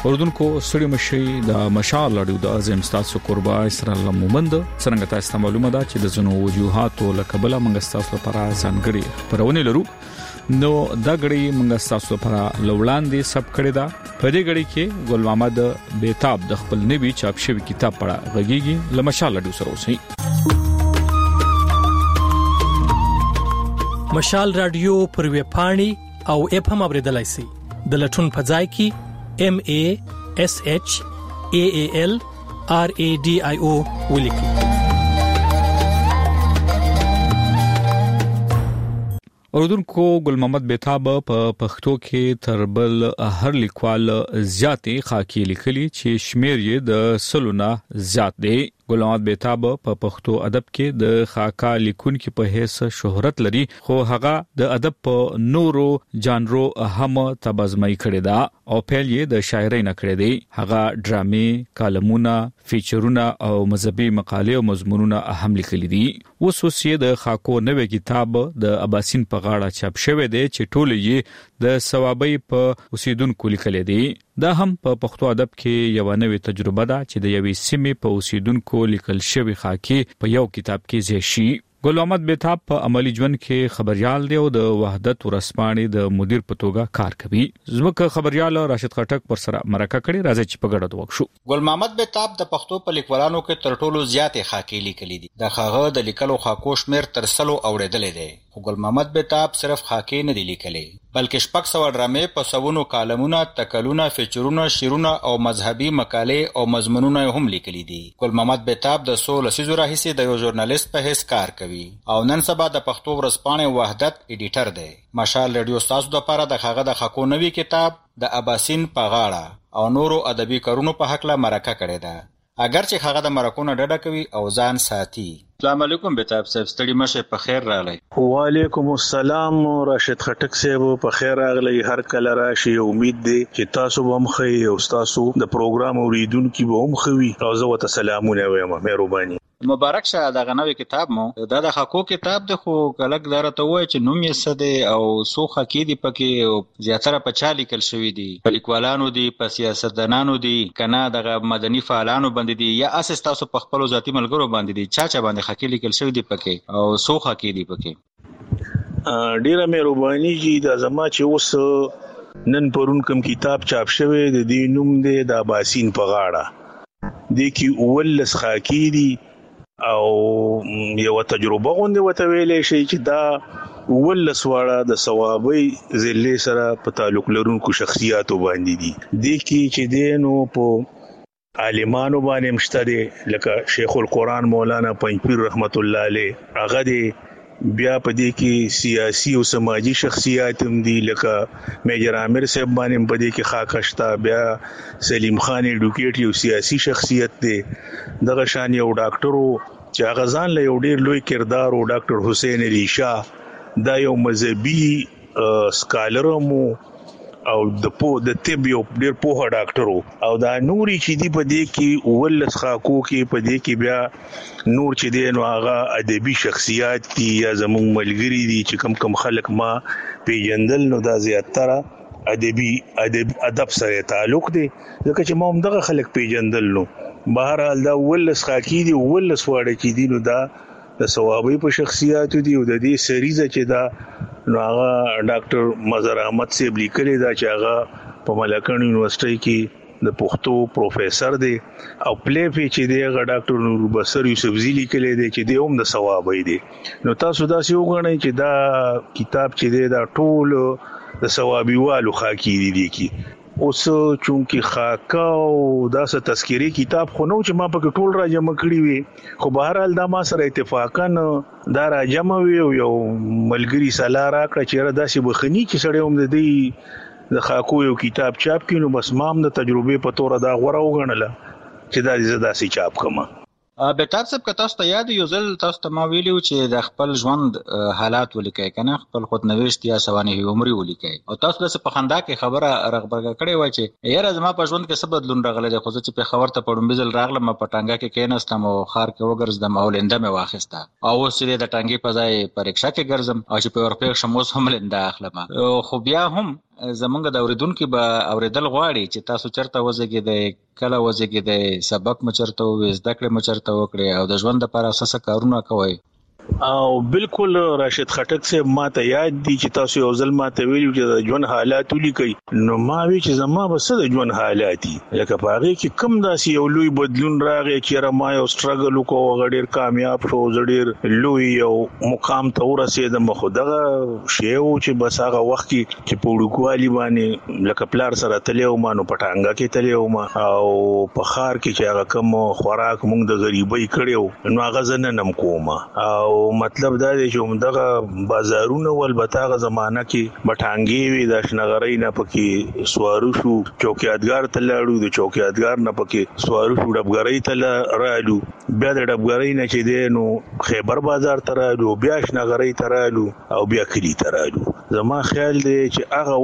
اردوونکو ستړي مشي د مشال لړیو د اعظم تاسو قربا اسر الله مومند څنګه تاسو معلومه ده چې د زنو وجوهات او لکبله منګ تاسو لپاره ځانګړي پرونه لرو نو دا غړي منګ تاسو لپاره لوړاندې سب کړی دا په دې غړي کې ګل محمد بیتاب د خپل نبی چاپ شوی کتاب پڑھا غږیږي لمشال لړیو سره اوسئ. مشال رادیو پر ویب پاڼې او اپ هم اوریدلای شئ د لټون په ځای کې MASHAALRADIO ولیکئ. اردوونکو ګل محمد بیتاب په پښتو کې تربل هر لیکوال زیاتې خاکی لیکلي چې شمیر یې د سلونه زیات دی. ګل محمد بیتاب په پښتو ادب کې د خاکا لیکونکو په حیث شهرت لري خو هغه د ادب په نورو جانرو هم تبازمای کړی دا او پیل یې د شاعرۍ نه کړی دی. هغه ډرامې، کالمونه، فیچرونه او مذهبي مقالې او مضمونونه هم لیکلي دي. وسوسې د خاکو نوې کتاب د اباسین په غاړه چاپ شوی دی چې ټول یې د ثوابي په اوسیدونکو لیکل دي. دا هم په پښتو ادب کې یو نوې تجربه ده چې د یوې سیمې په اوسیدونکو لیکل شوی خاکي په یو کتاب کې ځای شي. ګل محمد بیتاب په عملی ژوند کې خبريال دی او د وحدت ورسپانې د مدیر په توګه کار کوي. زموږ خبريال راشد خټک پر سره مرکه کړي راځي چې په ګډه وکړو. ګل محمد بیتاب د پښتو په لیکوالانو کې تر ټولو زیاتې خاکي لیکلي دي. د هغه د لیکلو خاکو شمیر تر 100 اوریدلې دي. خو ګل محمد بیتاب صرف خاکي نه دی لیکلي بلکې 600 ډرامې په سوونو کالمونه، تکلونه، فیچرونه، شیرونه او مذهبي مقالې او مضمونونه هم لیکلي دي. ګل محمد بیتاب د 16 لسیزو راهیسې د یو ژورنالیست په حیث کار کوي او نن سبا د پښتو ورځپاڼې وحدت ایډیټر دی. مشال رادیو تاسو د لپاره د هغه د خاکو نوی کتاب د اباسین په غاړه او نورو ادبي کارونو په حق لا مرکه کړې ده. اگر چې هغه د مرکونو ډډه کوي او ځان ساتي. السلام علیکم بیتاب صاحب، ستړي مشه په خیر راغلی. وعلیکم السلام راشد خټک صاحب، په خیر راغلی. هر کله راشي، امید دی چې تاسو به هم خی او تاسو د پروګرام اوریدونکو به هم خوي. او زه وته سلامونه وایم، مهرباني. مبارک شه دا غنوي کتاب مو دا د خاکو کتاب دی خو کلک درته وای چې نوم یې څه دی او سوخه کې دی پکې او زیاتره په چا لیکل شوی دی، په لیکوالانو دی، په سیاستدانانو دی، کنه دغه مدني فعالانو باندې دی یا اساس تاسو په خپل ذاتی ملګرو باندې دی، چا باندې خاکي لیکل شوی دی پکې او سوخه کې دی پکې. ډیره مهرباني جی. دا زما چې اوس نن پرون کوم کتاب چاپ شوی د دې نوم دی د اباسین په غاړه دی کې ولس خاکی دی او یو تجربه غونډه وته ویلې شي چې دا ولس واړه د ثوابي ذلې سره په تعلق لرونکو شخصیاتو باندې دي. د کې چې دینو په عالمانو باندې مشته لکه شیخ القرآن مولانا پنځپیر رحمت الله علیه، هغه دی بیا په دې کې سیاسي او سماجی شخصیات هم دي لکه میجر عامر صاحب باندې په دې کې خاکشتا، بیا سلیم خان ایډوکیټ یو سیاسي شخصیت دی. دغه شان یو ډاکټرو چې هغه ځان له یو ډیر لوی کردار او ډاکټر حسین علی شاه دا یو مذهبي سکالر مو او د طب یو ډیر پوهه ډاکټرو او دا نوري چې دی په دې کې ولس خاکو کې په دې کې بیا نور چې دی نو هغه ادبي شخصیات دي یا زموږ ملګری دي چې کم خلک ما پیجندل نو دا زیاتره ادب سره تعلق دی ځکه چې ما هم دغه خلک پیجندل نو بهرحال دا ولس خاکی دی، ولس واړه چې دی نو دا د ثوابي په شخصیاتو دی او د دې سریزه چې دا نو هغه ډاکټر مظهر احمد صاحب لیکلی دا چې هغه په ملکن یونیورسيټي کې د پښتو پروفیسور دی او پلیفي چې دی هغه ډاکټر نور بصر یوسفزی لیکلی دی چې دی هم د ثوابي دی. نو تاسو دا څه وګڼئ چې دا کتاب چې دی دا ټول د ثوابي والو خاکی دی کې اوس چونکی خاکا او داسه تذکری کتاب خو نو چې ما پکې ټول را جمع کړی وي خو بهرحال دا ما سره اتفاقا دا را جمع وي یو ملګری سلا راکړه چې را داسې بخنی چې سړی هم د دې د خاکو یو کتاب چاپ کینو بس مام د تجربه په تور دا غوړه وګڼله چې دا داسې چاپ کما. بیتاب صاحب که تاسو ته یاد یو ځل تاسو ته ما ویلو چې د خپل ژوند حالات ولیکئ کنه خپل خودنوشت یا سوانح عمر ولیکئ او تاسو د په خندا کې خبره رغبرګه کړې و چې یاره زما په ژوند کې څه بدلون راغلی دی خو چې په خبر ته پړم بزل راغلم په ټانګه کې کېناستم او خار کې وګرځدم او لنده مې واخیسته او اوس چې د ټانګې په ځای په رکشا کې ګرځم او چې په ورپېښ شم اوس هم لنده اخلم خو بیا هم زمونږ د اوریدونکو به اوریدل غواړي چې تاسو چرته وزګیدئ، کله وزګیدئ، سبق مو چرته وویل، زده کړې مو چرته وکړې او د ژوند لپاره څه کارونه کوئ؟ او بالکل راشد خټک صاحب ماته یاد دي چې تاسو یو ځل ماته ویلو چې د ژوند حالات ولیکئ، نو ما وی چې زما به څه د ژوند حالات دي، لکه په هغې کې کوم داسې یو لوی بدلون راغی چې ما یو سټرګل وکړو، هغه ډېر کامیاب شو، زه ډېر لوی یو مقام ته ورسېدم. خو دغه شی و چې بس هغه وخت کې چې په وړوکوالي باندې لکه پلار سره تللی وم، نو په ټانګه کې تللی وم او په ښار کې چې هغه کوم خوراک مونږ د غریبۍ کړی و نو هغه زه نن هم کوم. او مطلب دا دی چې همدغه بازارونه ول البته هغه زمانہ کې بټانګې وي، د شنغرۍ نه پکې سوارو شو، چوکیادګار ته لاړو، د چوکیادګار نه پکې سوارو شو ډبګرۍ ته رالو، بیا د ډبګرۍ نه چې دی نو خیبر بازار ته رالو، بیا شنغرۍ ته رالو او بیا کلي ته رالو. زما خیال دی چې هغه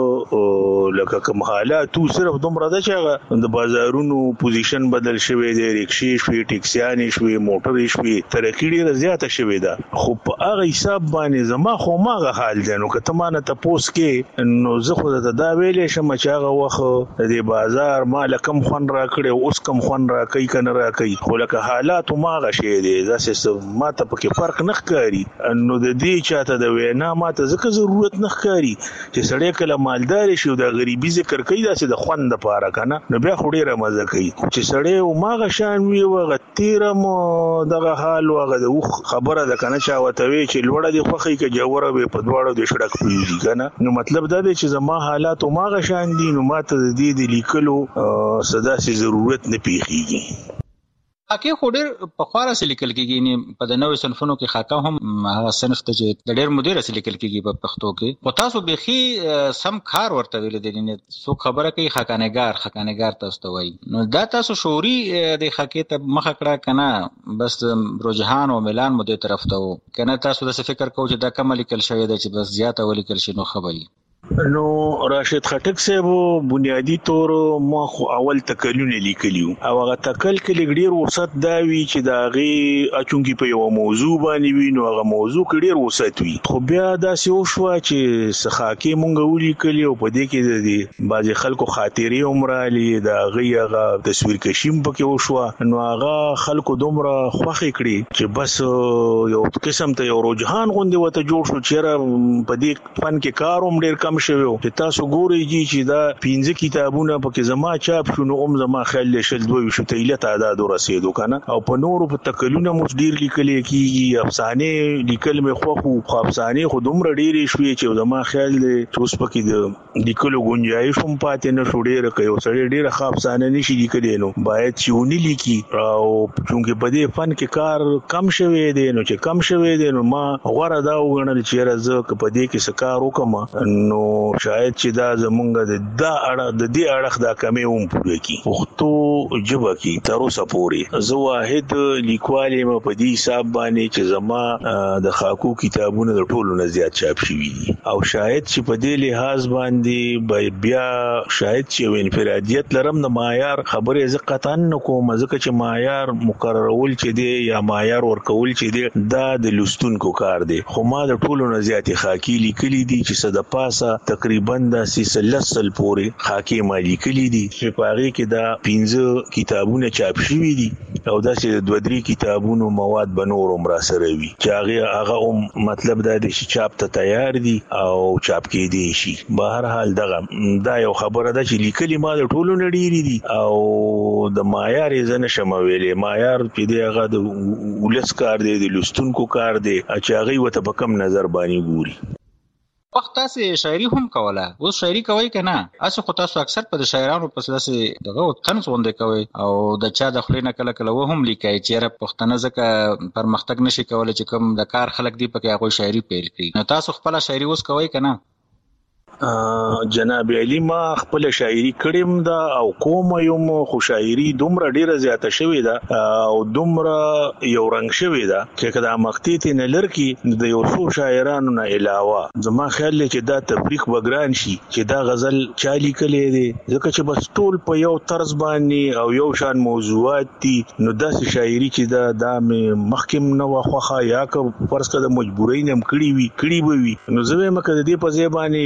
وخت لکه کوم حالات صرف دومره ده چې هغه د بازارونو پوزیشن بدل شوی دی، رکشې شوې، ټیکسیانې شوې، موټرې شوې، ترقي ډېره زیاته شوې ده. خو په هغه حساب باندې زما خو ماغه حال دی. نو که ته مانه تپوس کې نو زه خو ته دا ویلې شم چې هغه وخت د بازار مال کم خوند را کړی، اوس کم خوند را کوي کنه را کوي، خو لکه حالات ماغه شی دی، داسې ما ته پکې فرق نه ښکاري. نو د دې چاته د وینا ما ته ځکه ضرورت نه ښکاري چې سړی کله مالدار شي او د غریبي ذکر کوي داسې د خوند لپاره کنه، نو بیا خو ډېره مزه کوي. چې سړی ماغه شان وي وغه تیرم دغه حال وغه د خبره ده کنه چا وتوي چې لوړه دی خوخی کې جوړه به په دواړو د شړک پیږي کنه. نو مطلب دا دی چې زما حالات ماغه شان دي، نو ماته د دې لیکلو صدا سي ضرورت نه پیږي. خاکه خو ډېر په خواره سره لیکل کېږي، نه په د نوې صنفونو کې خاکه هم هغه صنف ته چې د ډېر مدیر سره لیکل کېږي په پښتو کې. خو تاسو بيخي سم کار ورته ویل دي، نه څو خبره کوي خاکانګار تاسو ته وایي. نو دا تاسو شعوري د خاکه ته مخه کړه کنه، بس رجحان او ميلان مو دې طرف ته وو کنه، تاسو د فکر کوئ چې دا کم لیکل شوی دی چې بس زیاته ولیکل شي نو خبري. نو راشد خټک صاحب بنیادی طور ما خو اول تکلونه لیکلیو او هغه تکل کې ډیر وسط دا وی چې دا غي اچونګي په یو موضوع باندې وی، نو هغه موضوع کې ډیر وسط وی. خو بیا دا سی وشو چې سخاکي مونږ ولیکلیو په دې کې د بعضي خلکو خاطرې عمرالي دا غي هغه تصویر کشیم پکې وشو، نو هغه خلکو دومره خوخي کړی چې بس یو قسم ته یو رجحان غوندي وته جوړ شو چې په دې فن کې کاروم ډیر کم شوی. چې تاسو ګورئ چې دا 15 کتابونه پکې زما چاپ شونه، زما خیال شل دوی شو ته اله تعداد ورسېدو کنه. او په نورو په تکلونه مو ډیر لیکل کیږي، افسانه لیکل مې خو افسانه خو دومره ډیر شوي چې زما خیال دی چې اوس پکې د لیکلو گنجائش هم پاتې نه شو. ډیر کوي سړی ډیر افسانه نشي لیکلی، نو باید چې ونی لیکي. او چونکه په دې فن کې کار کم شوی دی، نو چې کم شوی دی نو ما غوړه دا وګڼل چې راځه په دې کې سکار وکم، نو شاید چې دا زمونږ د دې اړه دا کمی هم پوره کی. پښتو ژبه کې تر اوسه پورې زه واحد لیکوال یم په دې حساب باندې چې زما د خاکو کتابونه د ټولو نه زیات چاپ شوي دي، او شاید چې په دې لحاظ باندې بیا شاید چې انفرادیت لرم د معیار خبرې زه قطعا نه کوم، ځکه چې معیار مقررول چې دی یا معیار ورکول چې دی دا د لوستونکو کار دی. خو ما د ټولو نه زیات خاکی لیکلي دي چې صد پاسه تقریبا د 300 پورې خاکی ما لیکلي دي چې په هغه کې دا 15 کتابونه چاپ شوي دي، او داسې 2-3 کتابونو مواد بنور عمر سره وي چې هغه مطلب دا دی چې چاپ ته تیار دي او چاپ کې دي شي. بهر حال دا یو خبره ده چې لیکلي ما د ټولو نه ډیری دي، او د معیار یې نه شم ویلې. معیار چې دی هغه د ولس کار دی، د لوستونکو کار دی چې هغه وته په کم نظر باندې ګوري. وخت تاسو شاعري هم کوله، اوس شاعري کوي کنه؟ اسه خو تاسو اکثر په شاعرانو په داسې دغه طنز غونډه کوي او د چا د خلینو کله کله و هم لیکي چې را پښتنه ځکه پرمختګ نشي کولای چې کوم د کار خلک دی پکې هغه شاعري پیل کړي. نو تاسو خپل شاعري اوس کوي کنه؟ جناب علي ما خپل شاعري کړم دا او کوم یم، خو شاعري دومره ډیره زیاته شوې ده او دومره یو رنگ شوې ده چې کدا مختیت نه لرکی د یو څو شاعرانو نه علاوه زما خیال دی چې دا تفریق وګران شي چې دا غزل چا لیکلې دي، ځکه چې بس ټول په یو طرز باندې او یو شان موضوعات دي. نو داسې شاعري چې دا مخکم نه واخه یا که فرض کړه مجبورین هم کړی به وي، نو زه مکه د دې په ځای باندې یو سړی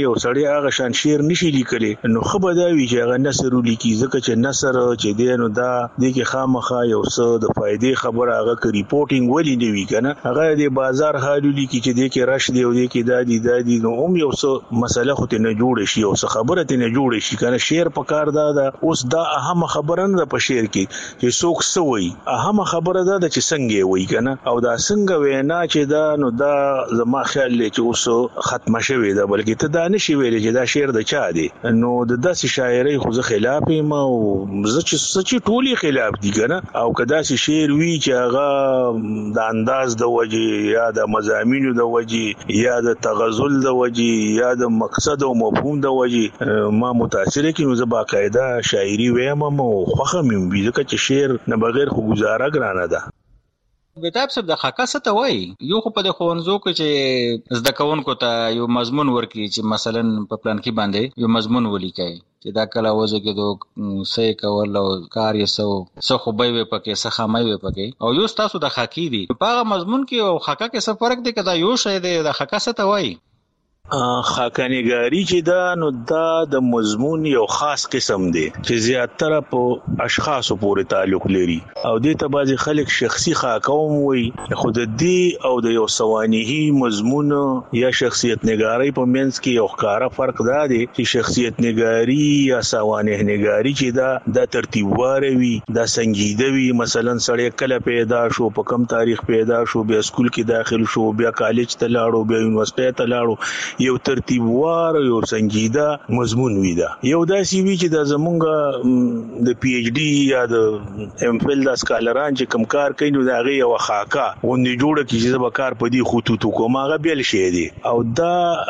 سړی هغه شان شعر نشي لیکلی نو خبر دا وی چې هغه نثر لیکي ځکه چې نثر چې دی نو دا د کې خامخا یو څه د فائدې خبره هغه کې ریپورټینګ ولې دی وی کنه هغه د بازار حالو لیکي چې د کې رش دی او د کې دادی نو هم یو څه مسله خو ته نه جوړ شي او څه خبره ته نه جوړ شي کنه شعر په کار دا اوس دا اهم خبره نه په شعر کې چې څوک سوي اهم خبره دا چې څنګه وي کنه او دا څنګه وینا چې دا نو دا زما خیال لري چې اوس ختمه شوی دا بلکې ته دا نشي ویل چې دا شعر د چا دی نو د داسې شاعرۍ خو زه خلاف یم او زه چې ټولي خلاف دي کنه او کدا چې شعر وی چې هغه د انداز د وجه یا د مضامینو د وجه یا د تغزل د وجه یا د مقصد او مفهوم د وجه ما متاثر کی نو زه باقاعده شاعري وایم او خوخه مې وي ځکه چې شعر نه بغیر خو گزاره ګرانه ده بیتاب صاحب د خاکه څه ته وایي یو خو په د ښوونځو کې چې زده کوونکو ته یو مضمون ورکړي چې مثلا په پلان کې باندې یو مضمون ولیکي چې دا کله وځي کې دوه سې کول او کار یې سو خو به وي پکې څه خامای وي پکې او یو تاسو د خاکی دي په هغه مضمون کې او خاکه کې څه فرق دی کدا یو شی دی د خاکه څه ته وایي خاکانګاری چې دا نو دا د مضمون یو خاص قسم دی چې زیاتره په اشخاصو پورې تعلق لري او د ته بعضی خلک شخصي خاکوم وي خود دې او د یو سوانحي مضمون یا شخصیت نگاری په منځ کې یو ښکارا فرق دا دی چې شخصیت نگاری یا سوانح نگاری چې دا ترتیبوار وي دا سنجیده وي مثلا سړی کله پیدا شو په کم تاریخ پیدا شو بیا سکول کې داخل شو بیا کالج ته لاړو بیا یونیورسيټي ته لاړو یو ترتیبوار یو سنجیده مضمون وی دا یو داسې وی چې د زمونږ د پی ایچ ډی یا د ام فل د سکالران چې کم کار کوي نو دا غي یو خاکا غونډه جوړه کی چې به کار په دې خطوطو کوم هغه بیل شي دي او دا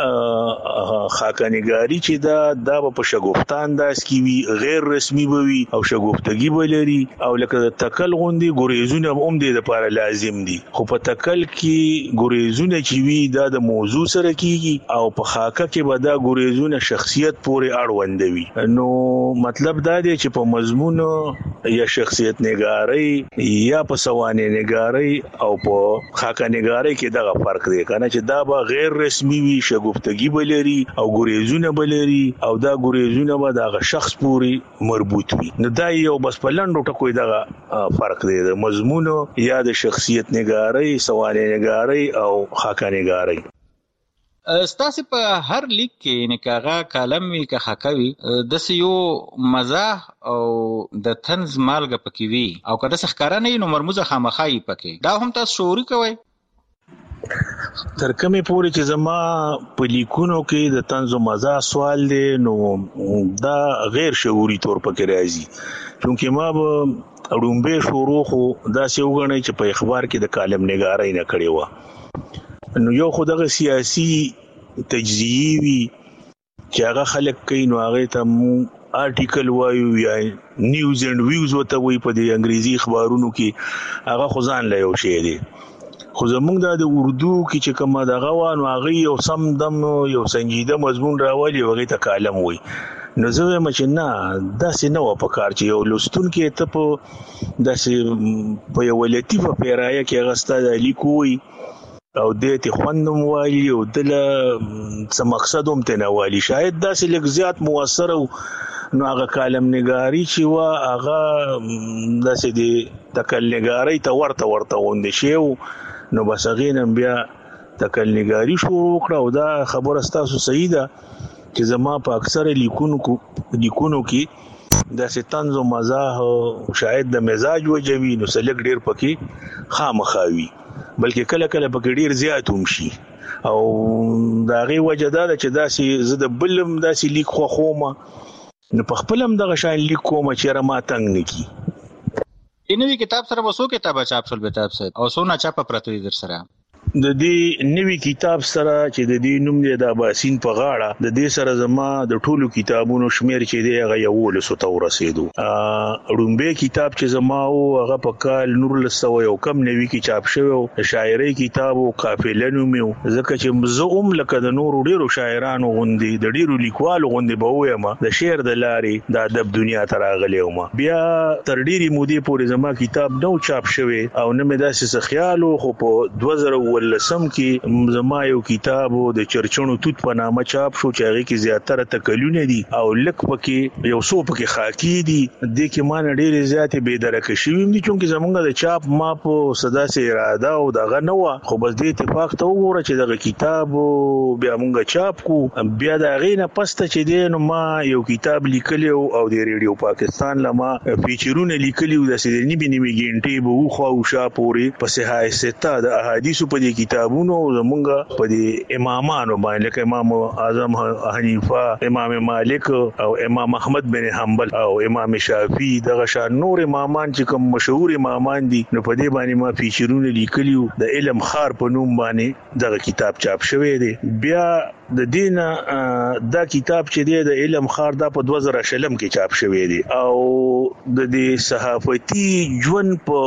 خاکانګاری چې دا په شګوفتان داس کی وی غیر رسمي بوي او شګوفتګي بلري او لکه د تکل غونډي ګوریزونه هم د لپاره لازم دي خو په تکل کې ګوریزونه چې وی دا د موضوع سره کیږي او په خاکه کې به دا ګوریزونه شخصیت پورې اړوند وي نو مطلب دا دی چې په مضمون یا شخصیت نگاری یا په سوانح نگاری او په خاکه نگاری کې دا فرق دی کنه چې دا به غیر رسمي وي شګفتګي بلري او ګوریزونه بلري او دا ګوریزونه به دا شخص پورې مربوط وي نو دا یو بس په لنډو ټکو دا فرق دی د مضمون یا د شخصیت نگاری سوانح نگاری او خاکه نگاری ستاسو په هر لیک کې نکاغه کالم وی که خاکوي د سيو مزاح او د طنز مالګه پکې وی او کله څه ښکارا نه نو مرموزه خامخای پکې دا هم تاسو شعوري کوي ترکمه پوری چې زما په لیکونو کې د طنز او مزاح سوال دی نو دا غیر شعوري تور پکې راځي چونکه ما به اړومبه شروع خو دا څه وګڼي چې په اخبار کې د کالم نگارۍ نه کړی و نو یو خدغه سیاسي تجزیه وی چې هغه خلک کوي نو هغه ته آرټیکل وایو یا نیوز اینڈ ویوز وته وي په دې انګریزي خبرونو کې هغه خزان لا یو شی دی خو زمونږ د اردو کې چې کومه دغه وانه هغه یو سم دم یو سنجیده مضمون راوړي هغه ته کالم وي نو زه وایم چې نه داسې نه و په کار چې یو لستون کې ته په داسې په یو لطیفه پیرایه کې غستا د لیکوي او دې ته خوندم والی او دل څه مقصد هم ته نه والی شاید داسې لږ زیات موثر نو هغه کالم نگاری چې وا هغه داسې د تکل نگاری ته ورته وند شي نو بس غینم بیا تکل نگاری شروع کړه او دا خبره تاسو صحیح ده چې زما په اکثر لیکونو کې د طنز او مزاح شاید د مزاج وجوي نو سلک ډیر پکې خامخاوي بلکې کله کله پکې ډیر زیات هم شي او دا غي وجه دا چې داسې زه د بلم داسې لیک خوخومه نو په خپلم دغه شان لیک کومه چې را ما تنګ نکی نوی کتاب سره وسو کتاب چاپ شول بیتاب صاحب او سونه چاپ پرتوی در سره د دې نوی کتاب سره چې د دې نوم دی د باسین په غاړه د دې سره زما د ټولو کتابونو شمیر چې دی هغه یو لسو ته ورسېدو اړومبه کتاب چې زما او هغه په کال نور لسو یو کم نوی کې چاپ شوی شاعري کتاب او قافله نومو ځکه چې زه لکه د نور ډیرو شاعرانو غوندي د ډیرو لیکوالو غوندي به وایم د شعر د لارې د ادب دنیا ته راغلی وم بیا تر ډیری مودې پورې زما کتاب نو چاپ شوی او نه مې داسې خیال خو په 2000 14 کې زما یو کتاب د چرچونو توت په نامه چاپ شو چې هغه کې زیاتره تکلونه دي او لک پکې یو څو پکې خاکی دي د کې مان ډېر زیاتې به درکه شوی دي چې زمونږ د چاپ ما په صدا سي اراده او دغه نو خو بس د اتفاق ته وګوره چې دغه کتاب بیا مونږ چاپ کو بیا د غینه پسته چې دین ما یو کتاب لیکلی او د ریډیو پاکستان لما فیچرونه لیکلی او د سیدنی بنیمه ګینټي به خو او شا پوری پس هاي ستا د احادیث په دې کتابونو زمونږ په دې امامانو باندې لکه امام اعظم حنیفه امام مالک او امام احمد بن حنبل او امام شافعي دغه شان نور امامان چې کوم مشهور امامان دي نو په دې باندې ما فیچرونه لیکلیو د علم خار په نوم باندې دغه کتاب چاپ شوی دی بیا د دین دا کتاب چې دی د علم خار دا په 2000 شلم کې چاپ شوی دی او د دې صحافتي ژوند په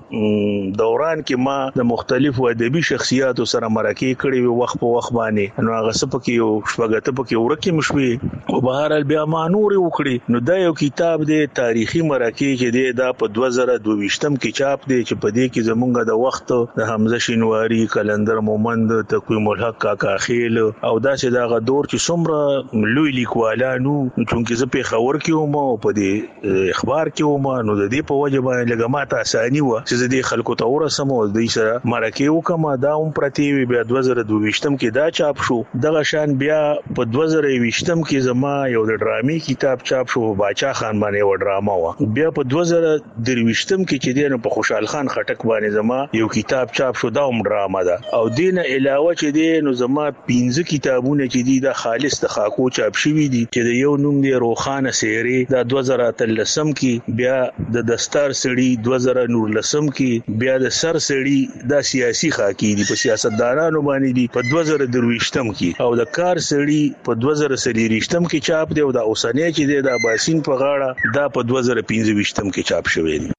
دوران کې ما د مختلفو ادبي شخصیاتو سره مرکه کړې وي وخت په وخت باندې نو هغه سپکه یو شپږته پکې ورکه مشوي او بهر بیا ما نور وکړي نو دا یو کتاب دی تاریخي مرکه چې دی دا په 2022 کې چاپ دی چې په دې کې زمونږ د وخت د حمزه شینواری کلندر مومند تقویم الحق کاکا خیل او دا چې دا غدور چې څومره لوی لیکوالانو چې زه په خبر کې وم او په دې اخبار کې وم نو د دې په وجه باندې لږه ماته اساني و چې د خلکو ته ورسم او د سره مرکه وکم دا هم پرتی وی بیا 2022 کې دا چاپ شو دغه شان بیا په 2020 کې زما یو د ډرامې کتاب چاپ شو باچا خان باندې و ډراما و بیا په 2023 کې چې دینه په خوشحال خان خټک باندې زما یو کتاب چاپ شو دا هم ډراما ده او دینه علاوه چې دینه زما 15 کتابونه چې دي دا خالص د خاکو چاپ شوی دي چې د یو نوم دی روخانه سیری دا 2013 کې بیا د دستار سړی 2019 کې بیا د سر سړی دا سیاسي خاکی دي په سیاستدانانو باندې دي په 2023 کې او د کار سړی په 2023 کې چاپ دی او د اوسنۍ چې دی د باسین په غاړه دا په 2025 کې چاپ شوی دی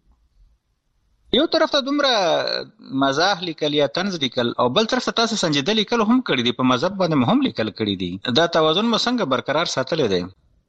یو طرف ته دومره مزاح لیکل یا طنز لیکل او بل طرف ته تاسو سنجیده لیکل هم کړی دي په مذهب باندې هم لیکل کړی دي دا توازن مو څنګه برقرار ساتلی دی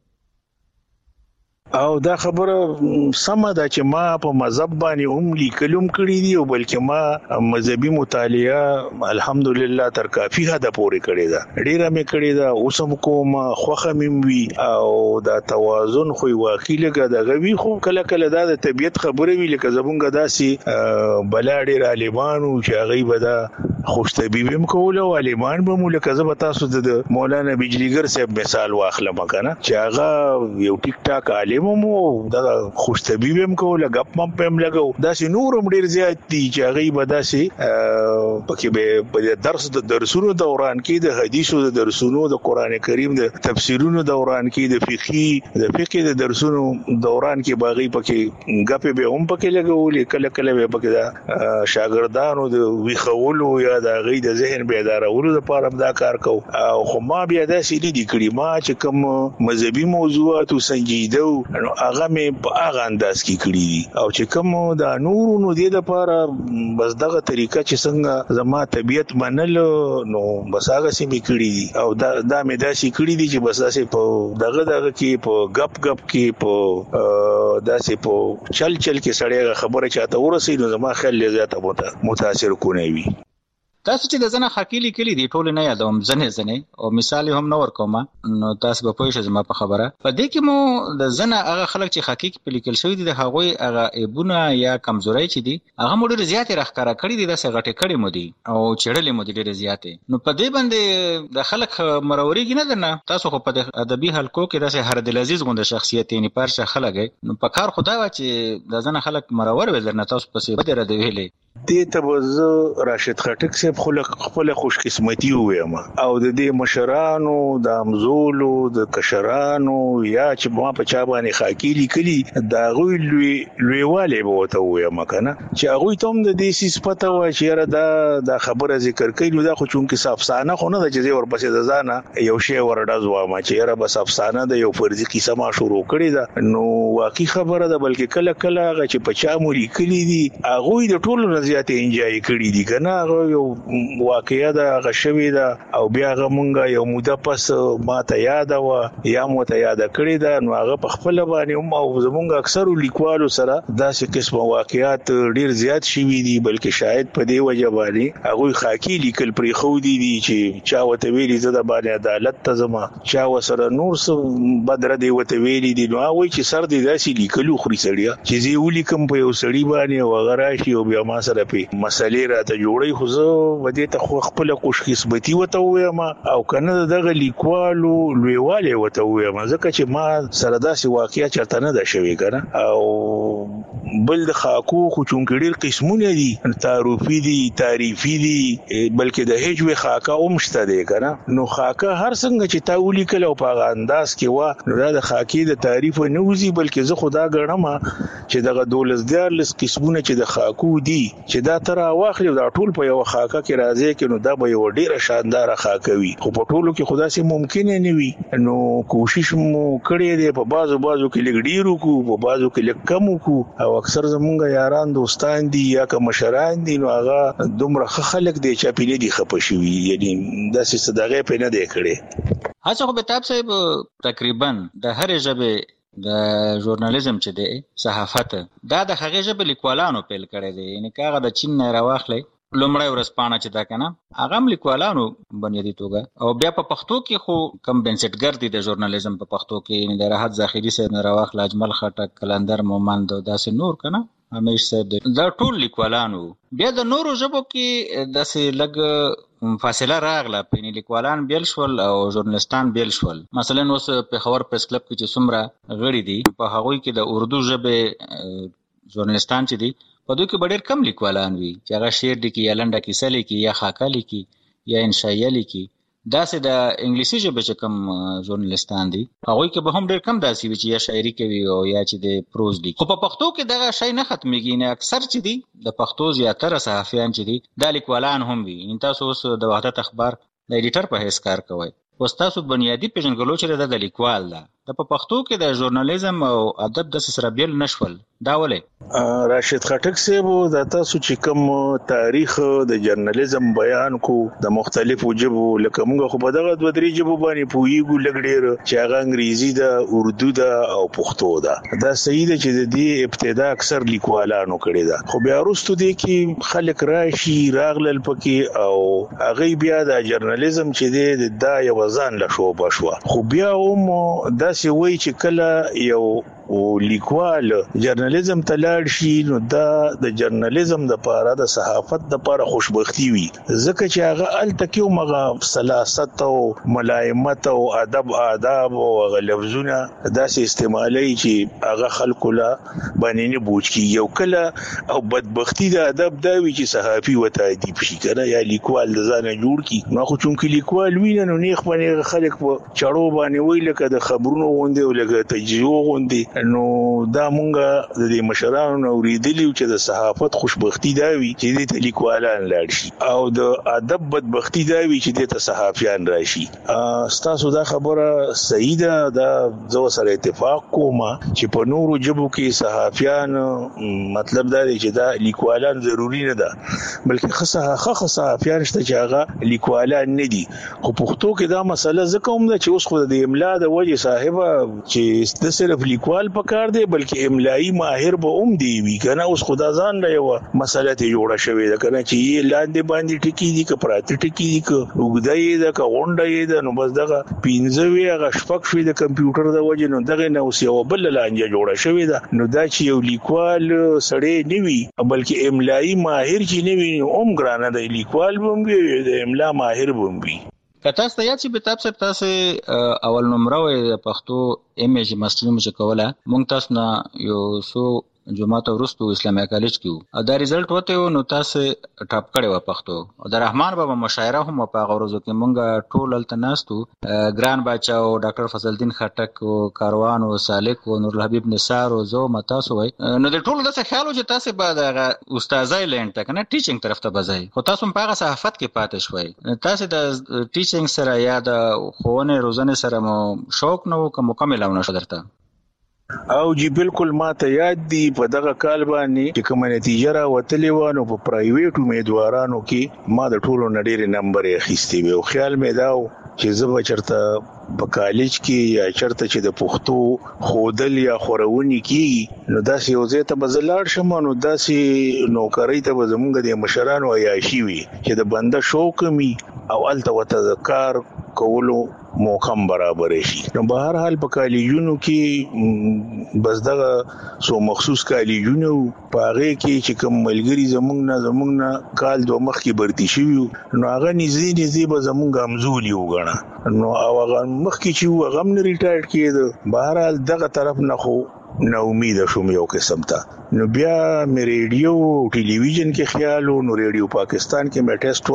او دا خبره سمه ده چې ما په مذهب باندې هم لیکلم کړی دي او بلکې ما مذهبي مطالعه الحمدلله تر کافي حد پورې کړی ده ډیره مې کړی ده اوسم کوم خوخه مې وی او دا توازن خو واقعي لګا د غوي خو کله کله دا د طبيعت خبره وی لکه زمونږ داسي بلا ډیر عالمانو چې هغه به دا خوش طبيب هم کوله او عالمان به مو لکه زه تاسو د مولانا بجلیګر صاحب مثال واخلم کنه چې هغه یو ټیک ټاک عالم مو دا خوش طبيب هم کوله غپ مم پم لګاو دا سي نور هم ډیر زیات دي چې هغه به داسي پکې به په درس د درسونو دوران کې د حدیثو د درسونو د قران کریم د تفسیرونو دوران کې د فقې د درسونو دوران کې باغی پکې غپ به هم پکې لګولې کله کله به پکې دا شاګردانو د ویخولو یا د غي د ذهن بیدارولو لپاره دا کار کو او خو ما بیا داسې دي کړی ما چې کوم مذهبي موضوعات سنجیده نو هغه مې په هغه انداز کې کړی دي او چې کوم دا نورونو د لپاره بس دغه طریقه چې څنګه زما طبيعت منل نو بس هغه سي مې کړی دي او دا مې داسې کړی دي چې بس داسې په دغه کې په غپ کې په داسې په چل کې سړی خبره چاته ورسې نو زما خیال زیاته متاثر کونه وي تاسو چې د زنه خاکی لیکلي دي ټول نه یادوم زنه او مثال هم نور کوم نو تاسو به پوه شئ زما په خبره په دې کې مو د زنه هغه خلک چې خاکی په لیکل شوی دي د هغوی هغه ایبونه یا کمزوري چې دي هغه مو ډېر زیات راخکاره کړی دي د سغټه کړی مو دي او چړلې مو دي ډېر زیات نو په دې باندې د خلک مروريږي نه تاسو خو په ادبي حلقو کې د هر دل عزیز غونډه شخصیت یې پارشه خلک نو په کار خدا وا چې د زنه خلک مرور ولرنه تاسو پسې بده را دی ویلې دې ته راشد خټک صاحب خپل خوش قسمتي وایم او د دې مشرانو د امزولو د کشرانو یا چې ما په چا باندې خاکی لیکلي دا غوي لویواله به وته وایم کنه چې هغه ته هم د دې صفته وا چې دا خبره ذکر کوي نو دا خو چون کې صافسانه خو نه د چې ورپسې د ځانه یو شی ورډاز وایم چې را بس افسانه د یو فرضي قصه ما شروع کړی دا نو واقعي خبره ده بلکې کله کله هغه چې په چا مو لیکلي دي هغه د ټولو زیات انجوای کړی دي کنه. یو واقعیا دا غشوي دا او بیا غمونګه یو موده پس ماته یاد و یا ماته یاد کړی دا نو هغه په خپل باندې او زمونږ اکثر لیکوالو سره داسې قسمه واقعیات ډیر زیات شوي دي، بلکې شاید په دې وجه باندې هغه خاکی لیکل پرې خو دي چې چا وته ویلي زده باندې عدالت ته زما چا وسره نور څه بدره دی وته ویلي دي نو هغه چې سر دي داسې لیکلو خوري سړیا چې زی ولیکم په یو سړی باندې وغیرہ شي او بیا ما سره په مسلې راته جوړي خو زه ودې ته خو خپل خوش قسمتي وته وایم او کنه دغه لیکوالو لویواله وته وایم ځکه چې ما سره داسې واقعیا چرته نه ده شوی کنه. او بل د خاکو خو چونکړي قسمونه دي تعارفي دي تعریفي دي بلکې د هجوي خاکا اومشته دي کنه. نو خاکا هر څنګه چې تا ولیکل او په انداز کې وا نو د خاکی د تعریف نه وزي بلکې زه خدا ګڼم چې دغه 12 قسمونه چې د خاکو دي چې دا تر واخلي دا ټول په یو خاکا کې راځي کې نو دا به یو ډیره شاندار خاکوي خو په ټولو کې خدا سي ممکن نه وي. نو کوشش مو کړی دی په بازو کې لګډیرو کو په بازو کې لکم کو او اکثر زمونږ یاران دوستان دي یا که مشران دي نو هغه دومره خلک دي چې پیلې دي خپشوي یعنی داسې صدقه په نه دی کړی. هڅه خو به تاسو صاحب تقریبا د هر ژبه د ژورنالیزم چې دی صحافت دا د هغه ژبه لیکوالانو پیل کړی دی یعنی کاغه د چین نه راوخلې لومړی ورسپانه چې دا کنه هغه لیکوالانو بنیادی توګه او بیا په پښتو کې خو کم بنسټګر دي د ژورنالیزم په پښتو کې د راحت ظاهري سره نه راوخل اجمل خټک کلندر مومند داسې نور کنه همیش صاحب دا ټول لیکوالانو بیا د نورو ژبو کې داسې لګ فاصله راغله په لیکوالان بیل شول او ژورنالستان بیل شول. مثلا اوس په خبر پریس کلب کې چې څومره غړي دي په هغوی کې د اردو ژبه ژورنالستان چې دي په دوی کې ډېر کم لیکوالان وي چې هغه شعر لیکي یا لنډه کیسه لیکي یا خاکه لیکي یا انشائیه لیکي. داسې د انګلیسي ژبه چې کم ژورنالستان دي هغوی کې به هم ډېر کم داسې وي چې یا شاعري کوي او یا چې د پروز لیکي. خو په پښتو کې دغه شی نه ختمېږي نه اکثر چې دي د پښتو زیاتره صحافیان چې دي دا لیکوالان هم وي. تاسو اوس د وحدت اخبار د ایډیټر په حیث کار کوئ اوس تاسو بنیادی پیژنګلو چې د لیکوال ده د په پښتو کې د ژورنالیزم او ادب د سره بیل نشول دا ولې راشد خټک صاحب د تاسو چې کوم تاریخ د ژورنالیزم بیان کو د مختلفو ژبو لکه موږ خو په دغه دوه درې ژبو باندې پوهیږو لګډیر چې هغه انګریزي ده اردو ده او پښتو ده دا صحیح ده چې د دې ابتدا اکثر لیکوالانو کړی ده خو بیا وروسته دي کې خلک راشي راغلل پکې او هغه بیا د ژورنالیزم چې د دا یو ځان له شو بشو خو بیا هم داسې وای چې کله یو او لیکوال ژورنالیزم ته لاړ شي نو دا د ژورنالیزم د پاره د صحافت د پاره خوشبختی وي ځکه چې هغه التکیو مغه سلاست او ملایمت او ادب آداب او لفظونه داسې استعمالي چې هغه خلکو لا باندې نه بوج کی یو کله او بدبختی د ادب دا وی چې صحافي وته ادیب شي کنه یا لیکوال د ځانه جوړ کی نو خو چونکی لیکوال ویني نو نیخ باندې خلک په چړو باندې وی لکه د خبرونو غونډه او لکه تجزیه غونډه نو دا مونږه د مشرانو نو ریدلی چې د صحافت خوشبختی دا وی چې د لیکوالان لاړ شي او د ادب بدبختی دا وی چې د صحافیان راشي. تاسو دا خبره صحیح ده دا زو سره اتفاق کوم چې په نورو ژبو کې صحافیان مطلب دا دی چې دا لیکوالان ضروری نه ده بلکې خاصه صحافیان شته چې هغه لیکوالان نه دي خو پښتو کې دا مسله ځکه هم ده چې اوس خو د املا د وجه صاحب چې د صرف لیکوال پکار دی بلکې املایي ماهر به هم دی وی کنه اوس خدا ځان له یو مسله ته جوړه شوې ده کنه چې یې لاندې باندې ټکی دي که پراته ټکی دي که وګدای ده که غونډه ده نو بس دغه 15 هغه شپږ شوي د کمپیوټر د وجه نو دغه نو یو بل لانجه جوړه شوې ده نو دا چې یو لیکوال سړی نیوي بلکې املایي ماهر چې نیوي هم ګرانه دی لیکوال هم وي د املا ماهر هم وي. کته ست یا چې به تاسو اول نمبر د پښتو ایمیج ماسترینګ چې کوله مونږ تاسو نه یو سو جمعه ورستو اسلامي کالج کې او دا ریزلټ وته نو تاسو ټاپ کړي و پښتو او د رحمان بابا مشاعره هم په غوړزو کې مونږ ټول التناستو ګران بچا او ډاکټر فضل الدین خټک او کاروان او سالک او نور الحبیب نثار او زو متاسو وای نو د ټول د خیالو چې تاسو بعد استادای لند تک نه ټیچینګ طرف ته بځای خو تاسو په هغه صحافت کې پاتې شوي تاسو د ټیچینګ سره یا د خوونه روزنه سره مو شوق نو کوم مکمل او نشو درته او جی بالکل ما ته یاد دی په دغه کال باندې چې کومه نتیجه را وتلې و نو په پرایویټ امیدوارانو کې ما د ټولو نډیر نمبر اخیستی و او خیال مې دا چې زه به چرته په کالج کې یا چرته چې د پښتو خودل یا خورونی کیږي نو داسې یو ځای ته به زه لاړ شم نو داسې نوکرۍ ته به زمونږ د مشرانو عیاشي وي چې د بنده شوق می او الته وته کار کولو موقع برابر شي. نو به هر حال په کالجونو کې بس دغه سو مخصوص کالجونو پاره کې چې کوم ملګری زمونږ نه کال دوه مخ کې برتی شي نو هغه نږدې به زمونږ همزولي وګڼه نو هغه مخ کې چې هغه هم ریټایر کېده. به هر حال دغه طرف نه خو نو امید شوم یو قسم ته نو بیا مې ریډیو ټلویزیون کې خیال نو ریډیو پاکستان کې مې ټیسټ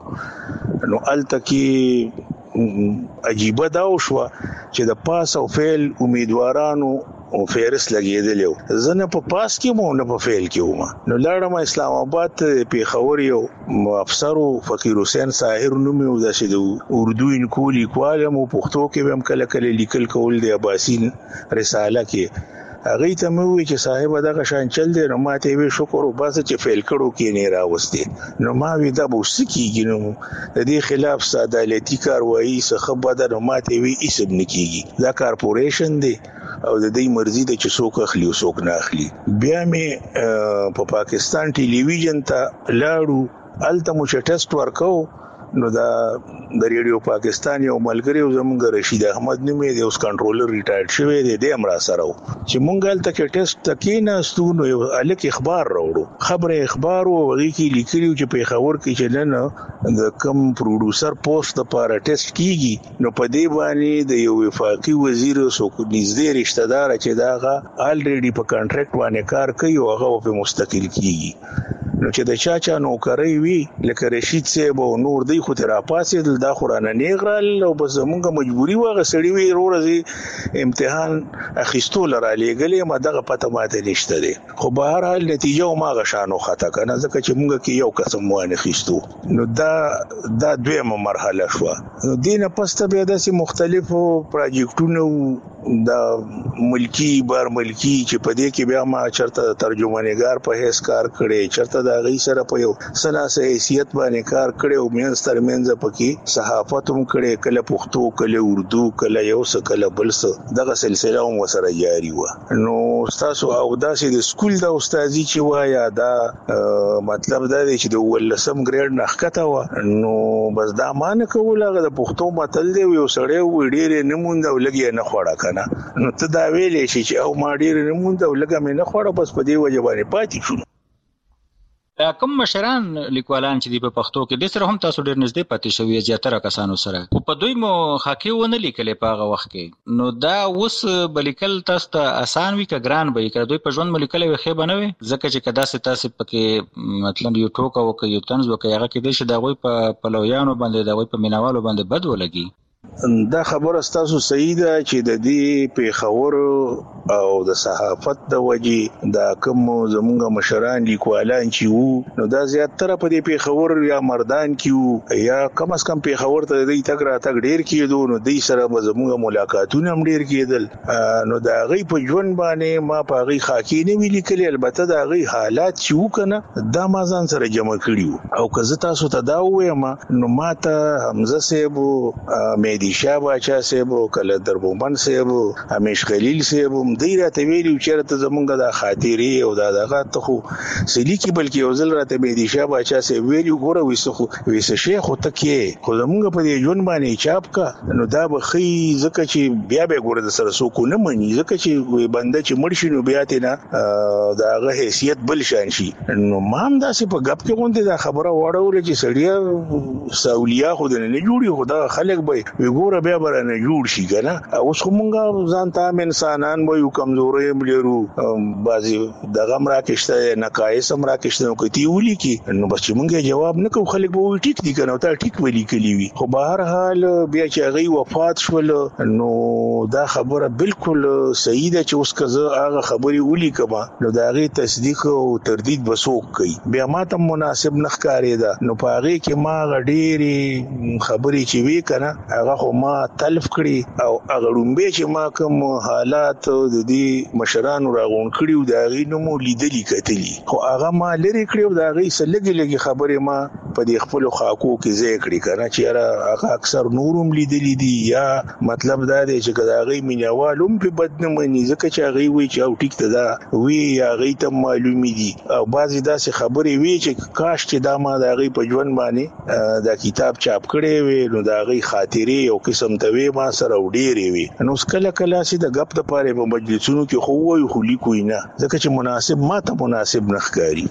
ورکو نو الته کې عجیبه دا وشو چې د پاس او فیل امیدوارانو او فیرس لګیدل زنه په پاس کې مو نه په فیل کې ومه نو لاړم اسلام آباد ته پیښور یو افسر فقیر حسین ساحر نوم یو داسې د اردو انکولی کوالم او پښتو کې هم کله کله لیکل کول د اباسین رساله کې هغه ته مې وی چې صاحب دغه شان چل دی نو ماته وی شکر او باسه چې فیل کړو کې نه راوستي نو ما وی دا بوسکیږي نو د دې خلاف عدالتي کاروایی څخه بده نو ماته وی اسب نکیږي دا کارپوریشن دی او د دې مرزي د چې څوک اخلي او څوک نه اخلي. بیا مې په پاکستان ټلویزیون ته لاړو الته مو ټیسټ ورکو نو دا د ریډیو پاکستان یو ملګری زمونږ رشید احمد نومې دی اوس کنټرولر ریټایر شوی دی د امر سره چې مونږ الته کې ټیسټ تکینا ستونو یو الک اخبار راوړو خبره اخبار او وږي کې لیکلو چې په خبر کې چې نه د کم پروډوسر پوسټ لپاره ټیسټ کیږي نو په دې باندې د یو وفاقي وزیر سو نږدې رشتہ دار چې داغه الریډي په کانټریکټ باندې کار کوي او هغه په مستقل کیږي نو چې د چا نوکرۍ وی لکه رشید صاحب او نور دی خو تر پاسې د خورانه نیغرال او بس موږ مجبوری وغه سړی وی ورځي امتحان اخیستو لره لګلې ما دغه پته ماته نشته دی خو به هر حال نتیجه ما غشانو خطا کنه ځکه چې موږ کې یو قسم وانه خېستو نو دا دویمه مرحله شو. نو دینه پسته به داسې مختلفو پروجیکټونو د ملکی بار ملکی چې په دې کې بیا ما چرته ترجمانګار په هیڅ کار کړي چرته دا غي سره په یو سناسه حیثیت باندې کار کړي او مینس ترمنځ پکې صحافت هم کړي کله پښتو کله اردو کله یو څه کله بل څه دغه سلسله هم وسره جاری و. نو تاسو او داسې د سکول د استادي چې وایا دا مطلب دا دی چې د ولسم ګریډ نخکته و نو بس دا مان کول هغه د پښتو متل دی یو سړی و ډیر نمونده ولګي نه خوړه کنه نو ته دا ویلې شي چې او ما ډیر نمونده ولګه مې نه خوړه بس په دې وجه باندې پاتې شو. کوم مشران لیکوالان چې دی په پښتو کې د سره هم تاسو ډیر نږدې پاتې شوی زیاتره کسانو سره خو په دوی مو خاکي ونه لیکلې په هغه وخت کې نو دا اوس بلیکل تاسو ته آسان وي که ګران به کړه دوی په ژوند ملیکلې وي خې بنوي ځکه چې کدا تاسو پکې مطلب یو ټوک او یو طنز وکړي هغه کې د شي دا غوي په لویانو باندې دا غوي په مینوالو باندې بد ولګي. دا خبره تاسو صحیح ده چې د دې پیښور او د صحافت د وجې دا کوم زمونږ مشران لیکوالان چې وو نو دا زیاتره په دې پیښور یا مردان کې وو یا کم از کم پیښور ته د تګ را تګ ډیر کېدو نو د سره زمونږ ملاقاتونه هم ډیر کېدل نو دا غي په ژوند باندې ما په غي خاکي نه ویل کېږي البته دا غي حالات چې وکنه دا ما ځان سره جمع کړیو او که زه تاسو ته دا وایم نو ماته حمزه صاحب مهدی شاه باچا صاحب کله دربومن صاحب همیش خلیل صاحب دی راته ویلو چې ته زمونږ د خاطرې او دغه ته خو سلی کې بلکې یو ځل راته مهدی شاه باچا صاحب ویلو ګوره وسه شیخ ته کې خو زمونږ په دې ژوند باندې چاپ کا نو دا بخي ځکه چې بیا به ګوره د سره سوکو نه مني ځکه چې بنده چې مړ شي نو بیا ته نه دغه حیثیت بل شان شي نو ما هم داسې په غپ کې غونډه دا خبره وړول چې سړیا ساولیا خو نه جوړي خدا خلک به ګوره بیا برنه جوړ شي کنه اوس کومه ځان ته انسانان به یو کمزوري مليرو بازي دغه راکشته نقایص هم راکشته نو کوي ولي کی نو بس موږ جواب نه کوو خلک به ټیک دي کنه تا ټیک ولي کلی وي خو بهر حال بیا چې غي وفات شول نو دا خبره بالکل صحیح ده چې اوس کزه هغه خبري ولي کما نو دا غي تصدیق او تردید بسوک کوي بیا ماته مناسب نخکاری ده نو پاغي کې ما غډيري خبري چې وی کنه هغه خو ما تلف کړي او هغه رومبه چې ما کوم حالات د دې مشرانو راغون کړیو دا غي نو لیدلی کتلی خو هغه ما لري کړیو دا غي سلګي خبره ما په دې خپل خاکو کې ځای کړی کنه چې هغه اکثر نورم لیدلی دي یا مطلب دا دی چې دا غي مینوالم په بدنمنی ځکه چې هغه وی چې او ټیک ته دا وی یا غي ته معلومی دي او بعضی داسې خبرې وی چې کاش چې دا ما دا غي په ژوند باندې دا کتاب چاپ کړي وي نو دا غي خاطرې او قسم ته وی ما سره وډيري وي نو کله کله چې د غپ د پاره په مجلسونو کې خو وایو خو لیکوي نه ځکه چې مناسب ماته مناسب نه ښکاري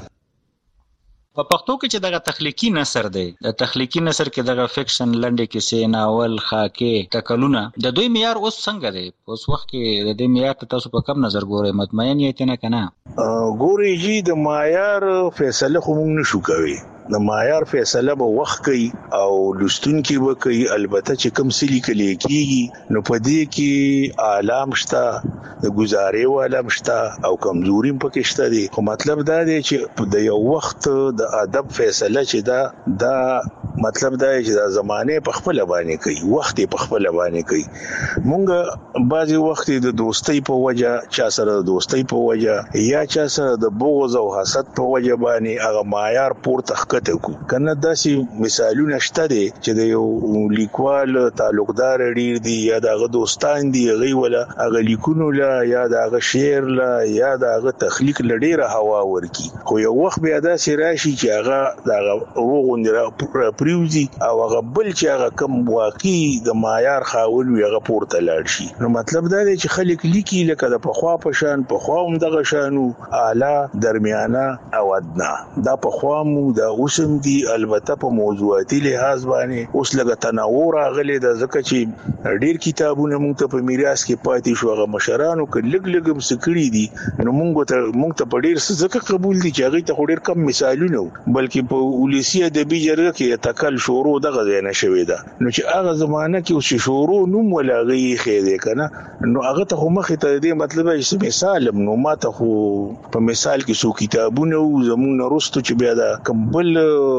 په پښتو کې چې دغه تخلیقي نثر دی د تخلیقي نثر کې دغه فکشن لنډه کیسې ناول خاکې تکلونه د دوی معیار اوس څنګه دی اوس وخت کې د دې معیار ته تاسو په کوم نظر ګورئ مطمئن یې نه کنه ګوري چې د معیار فیصله خو موږ نشو کوي د معیار فیصله به وخت کوي او لستونکي به کوي البته چې کوم سلی کلی کیږي نو په دې کې عالم شته د گزارې عالم شته او کمزوري پکې شته دي خو مطلب دا دی چې د یو وخت د ادب فیصله چې دا مطلب دا چې د زمانه په خپل باندې کوي وخت په خپل باندې کوي مونږ بعضي وخت د دوستۍ په وجه چا سره د دوستۍ په وجه یا چا سره د بغض او حسد په وجه باندې هغه معیار پورته کنه داسې مثالونه شته دي چې د یو لیکوال تعلقدار ډیر دي یا دغه دوستان دي غي ولا هغه لیکونو لا یا دغه شعر لا یا دغه تخلیق لډیره هوا ورکی خو یو وخت بیا داسې راشي چې هغه دغه وګوندره پریوزي او هغه بل چې هغه کم واقعي د معیار خاون وي هغه پورته لاړ شي نو مطلب دا دی چې خلک لیکي لکه د پخوا په شان پخوا هم دغه شانو اعلی درمیانه او ادنا دا پخوا مو دا اوسم دي البته په موضوعاتي لحاظ باندې اوس لګه تنوع راغلي د ځکه چې ډیر کتابونه موږ ته په میراث کې پاتې شو هغه مشرانو کې لګ مسکړي دي نو موږ ته په ډیر څه قبول دي چې هغه ته ډیر کم مثالونه بلکې په ولسی ادبي جرګه کې تکل شورو دغه ځای نه شوی دا نو چې هغه زمانہ کې اوس شورو نوم ولا غي خېده کنه نو هغه ته مخه ته دې مطلب چې مثال نو ماته خو په مثال کې سو کتابونه زمونږ رستو چې بیا دا کمبل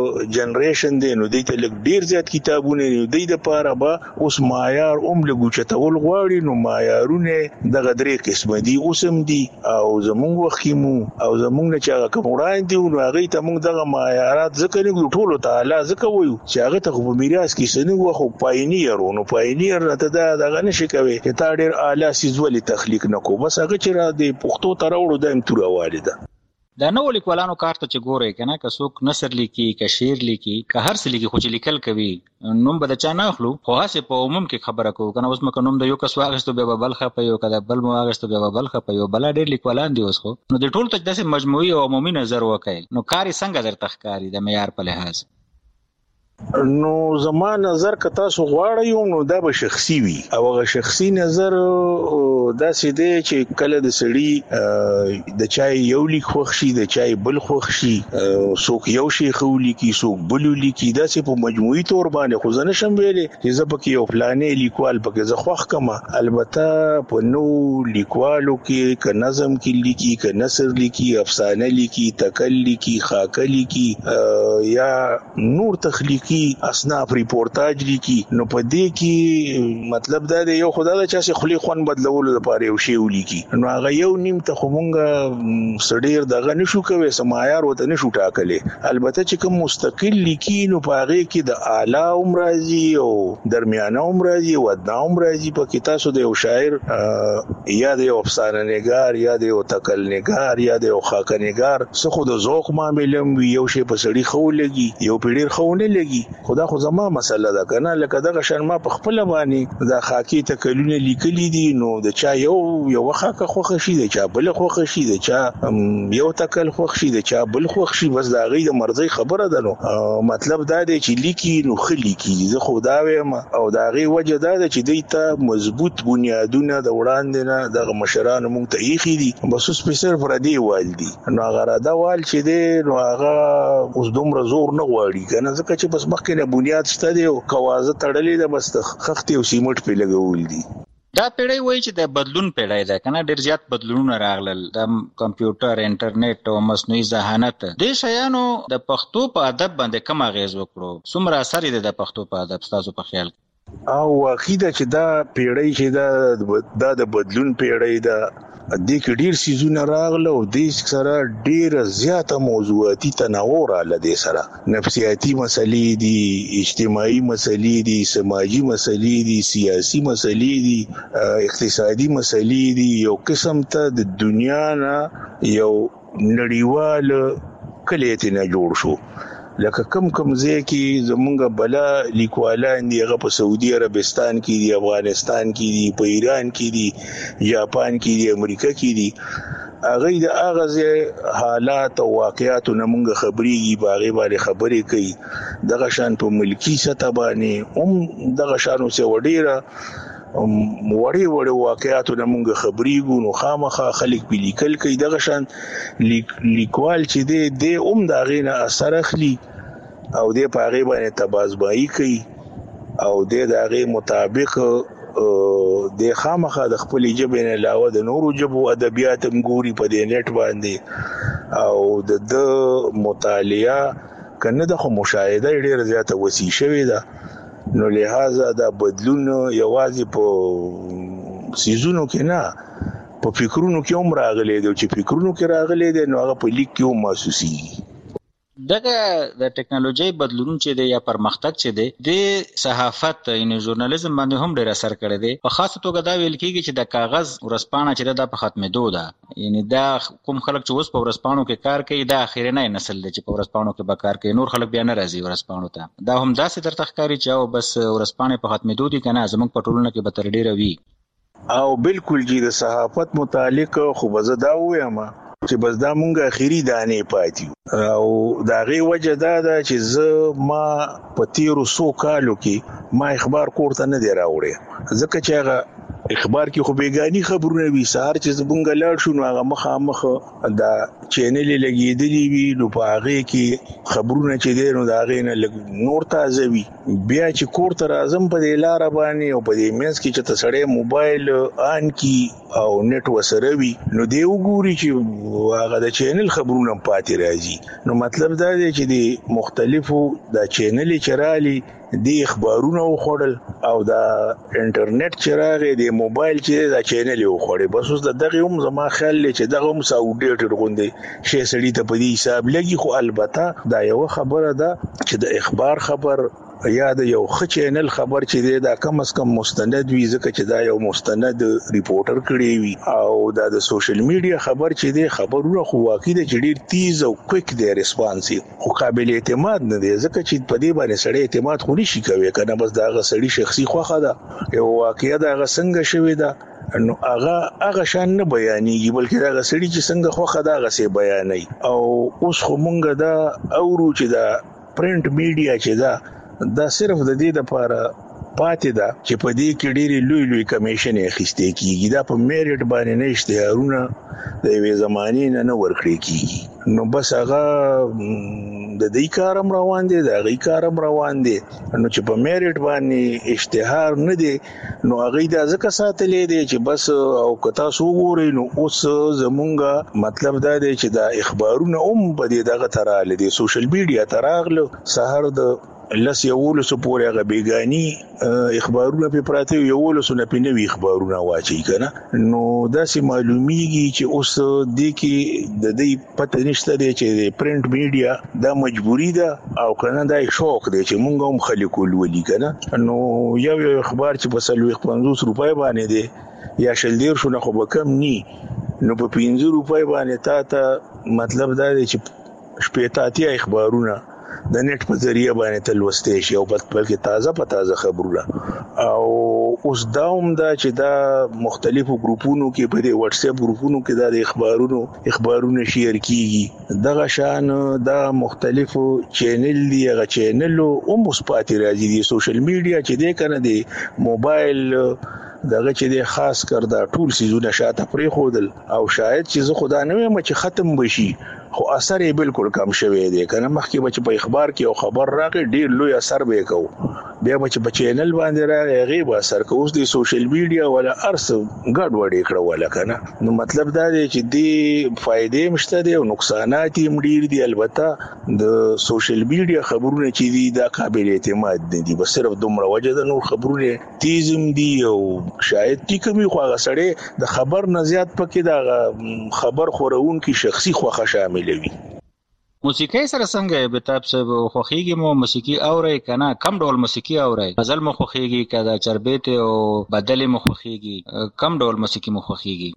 جنریشن دی نو دیت لګ ډیر زیات کتابونه دی د پاره با اوس معیار لګو چتول غواړي نو معیارونه دغه درې قسم دي اوسم دي او زمونږ وخیمو او زمونږ چې هغه کوم وړاندې نو هغه ته موږ دغه معیارات ذکر نه ټولو تعالی ذکر وایو چې هغه ته په میراث کې سنو خو پاینیرونو پاینیر ته دغه نشي کوي چې تا ډیر اعلی سیزولي تخلیق نکو بس هغه چې را دی پښتو تراوړو د امتوره والده دا نو لیکوالانو کار ته چې ګوري کنه که څوک نثر لیکي که شعر لیکي که هر څه لیکي خو چې لیکل کوي نوم به د چا نه اخلو خو هڅه په عموم کې خبره کوو کنه اوس مکه نوم د یو کس واغستو بیا بل خپه یو کده بل واغستو بیا بل خپه یو بل ډېر لیکوالان دي اوس خو نو د ټول ته داسې مجموعي او عمومي نظر وکړي نو کاری څنګه درته ښکاري د معیار په لحاظ نو زما نظر که تاسو غواړئ نو دا به شخصي وي او هغه شخصي نظر داسې دی چې کله د سړي د چای یو لیک خوښ شي د چای بل خوښ شي څوک یو شي خو لیکي څوک بل لیکي داسې په مجموعي تور باندې خو زه نشم ویلي چې زه پکې یو فلانې لیکوال پکې زه خوښ کما البته په نو لیکوالو کې که نظم کې لیکي که نثر لیکي افسانه لیکي تکل لیکي خاکه لیکي یا نور تخلیق کی اصناف ریپورتاج لیکي نو په دې کې مطلب دا دی یو خدای دا چې خلی خون بدلولو لپاره یو شی ولیکي نو هغه یو نیم ته خمونګه سړیر دغه نشو کوي سمایار وته نشو ټاکلې البته چې کوم مستقل لیکي نو په هغه کې د اعلی عمرازي او درمیانه عمرازي او ادنا عمرازي په کې تاسو د یو شاعر یا د یو افسانه نگار یا د یو تکل نگار یا د یو خاکه نگار څه خو د ذوق معاملې وي یو شی په سړی خو لګي یو پیډیر خو نه لګي خدا خو زما مسله ده کنه لکه دغه شان ما په خپل باندې دا خاکی تکلونه لیکلي دي نو د چا یو خاکه خوښ شي د چا بل خوښ شي د چا یو تکل خوښ شي د چا بل خوښ شي بس دا غي د مرزي خبره ده نو مطلب دا دی چې لیکي نو خلی کی زه خدا وایم او دا غي وجه دا چې دیته مضبوط بنیادونه د وړاندې نه د مشرانو مونږ ته یخي دي بس اوس په سر فردي والدي نو هغه دا وال چې دی نو هغه اوس دومره زور نه غواړي کنه ځکه چې بس مخکې نه بنیاد شته دی او کوازه تړلې ده بس خختي او سیمټ په لګول دي دا پیړۍ وایي چې د بدلون پیړۍ ده کنه ډېر زیات بدلونونه راغلل د کمپیوټر انټرنیټ او مصنوعي ذهانت د شیانو د پښتو په ادب باندې کوم اغیز وکړو څومره اثر یې د پښتو په ادب ستاسو په خیال او واقعي چې دا پیړۍ چې دا د بدلون پیړۍ ده، د کې ډیر سيزونه راغله او د سره ډیر زیاته موضوعاتي تنوع رااله، د سره نفسیاتي مسلې دي، اجتماعي مسلې دي، سماجی مسلې دي، سیاسي مسلې دي، اقتصادي مسلې دي. یو قسم ته د دنیا نه یو نړیوال کلیت نه جوړ شو. لکه کم ځای کې زمونږ بلا لیکوالان دي، هغه په سعودي عربستان کې دي، افغانستان کې دي، په ایران کې دي، جاپان کې دي، امریکا کې دي. هغه د هغه ځای حالات او واقعیات نه مونږ خبريږي، باغې باندې خبرې کوي. دغه شان په ملکی سطح باندې دغه شانو څه وړيره وړي واقعیاتو نه مونږ خبرېږو، نو خامخا خلک په لیکل کوي. دغه شان لیکوال چې دی دا غینه اثر اخلي او د پاغي باندې تبازبایي کوي او د هغه مطابق د خامخا د خپل ژبې نه علاوه د نورو ژبو ادبیات هم ګوري په دې نت باندې، او د مطالعه کنه د مشاهده ډیره زیاته وسیع شوې ده. نو لہذا دا بدلون یوازې په سيزونو کې نه، په فکرونو کې هم راغلي دي، چې فکرونو کې راغلي دي نو هغه په لیک کې هم محسوسيږي. دغه د ټکنالوژي بدلون چې دی یا پرمختګ چې دی د صحافت یعنی ژورنالیزم باندې هم ډیر اثر کړی دی. په خاصه توګه دا ویل کیږي چې د کاغذ ورځپاڼه چې دا په ختمېدو ده، یعنی دا کوم خلک چې اوس په ورځپاڼو کې کار کوي دا اخیرنی نسل دی چې په ورځپاڼو کې به کار کوي، نور خلک بیا نه راځي ورځپاڼو ته. دا هم داسې درته ښکاري چې او بس ورځپاڼې په ختمېدو دي کنه زموږ په ټولنه کې به تر ډیره وي. او بالکل جی د صحافت متعلق خو به زه دا وایم چې بس دا مونږه اخیری دانې پاتې او دا غي وجه دا چې زه ما په تیرو 100 کالو کې ما اخبار کوړه نه دی راوړی، ځکه چې هغه اخبار کې خو بیګانی خبرونه وی. سهار چې زبونګ لاړ شو نو هغه مخامخ دا چینل لګیدلی وی، نو په هغه کې خبرونه چې دی نو دا غي نه نور تازه وی. بیا چې کوړه راځم په دې لار باندې او په دې مینس کې چې تسړې موبایل آن کی او نت وسره وی، نو دی وګوري چې هغه د چینل خبرونه پاتې راځي. نو مطلب دا دی چې د مختلفو د چینل چرالي د اخبارونو خوړل او د انټرنیټ چراغ د موبایل چې د چینل خوړې، بس اوس دغه هم زما خیال لې چې دغه هم ساوډیټډ غوندې شي سړی ته په دې حساب لګي. خو البته دا یو خبره ده چې د اخبار خبر یا د یو ښه چینل خبر چې دا کم از کم مستند وي، ځکه چې دا یو مستند ریپورټر کړی وي. او دا د سوشل میډیا خبر چې دی خبرونه خو واقعي د ډیر تیز او کویک دی ریسپانسیو، خو قابل اعتماد نه دی، ځکه چې په دې باندې سړی اعتماد خو نشي کوي کنه. بس دا غ سړی شخصي خوخه ده، یو واقعیا دا غ څنګه شوی ده نو هغه شان نه بیانېږي، بلکې دا غ سړی چې څنګه خوخه ده هغه سي بیانوي. او اوس خو مونږ دا اورو چې دا پرنٹ میډیا چې دا صرف د دې لپاره پاتې ده چې په دې کې ډېری لوی کمیشن اخیستې کیږي، دا په میریټ باندې نه اشتهارونه د یوې زمانې نه ورکړي کیږي. نو بس هغه د دې کارم روان دي، د غي کارم روان دي. نو چې په میریټ باندې اشتهار نه دي نو هغه دا ځکه ساتلې دي چې بس او کتا سو ګوري. نو اوس زمونږه مطلب دا دی چې دا اخبارونه په دې دغه تراله دي، سوشل میډیا تراغله سحر د لس یولو سو پورې هغه بیګانی اخبارونه په پراته یولو سو نه پینوي اخبارونه واچي کنه. نو دا سي معلومیږي چې اوس د کې د دې پته نشته دی چې پرنٹ میډیا دا مجبوری ده او کنه دا شوق دی چې مونږ هم خلکو ولولي کنه. نو یو اخبار چې په 50 روپۍ باندې دی یا شلدیر شو نه خو به کم ني، نو په 50 روپۍ باندې تا مطلب دا دی چې شپېتاتیا اخبارونه د نت په ذریعہ باندې تلوستې شي او بلکې تازه خبرونه. او اوس دا هم دا چې دا مختلفو گروپونو کې په دې واتس اپ گروپونو کې دا اخبارونه شیر کیږي. دغه شان دا مختلفو چینل دی، هغه چینل او مثبت راځي دي. سوشل میډیا چې دی کنه دی موبایل دغه چې دی خاص کر دا ټول سيزونه شاته پرې خودل او شاید چې زه خدا نه وایم چې ختم بشي، خو اثر یې بالکل کم شوی دی کنه. مخکې بچ په اخبار کې او خبر راغی ډیر لوی اثر به کو، بیا په چینل باندې راغی غیبه سر که اوس د سوشل میډیا ولا ارس ګډ وډې کړه ولا کنه. نو مطلب دا دی چې دی فائدې مشته دي او نقصانات یې ډیر دي. البته د سوشل میډیا خبرونه چې دي دا قابل اعتماد دي، بس صرف دومره وجه ده، نو خبرونه تیزم دي او شاید ټیکمي خو هغه سړی د خبر نه زیات پکې دا خبر خورون کې شخصي خوخه شامل وي. موسیقي سره څنګه به تاسو خوخيږي؟ مو موسیقي اورئ کنه؟ کم ډول موسیقي اورئ؟ غزل مو خوخيږي کدا چربیت او بدل مو خوخيږي؟ کم ډول موسیقي مو خوخيږي؟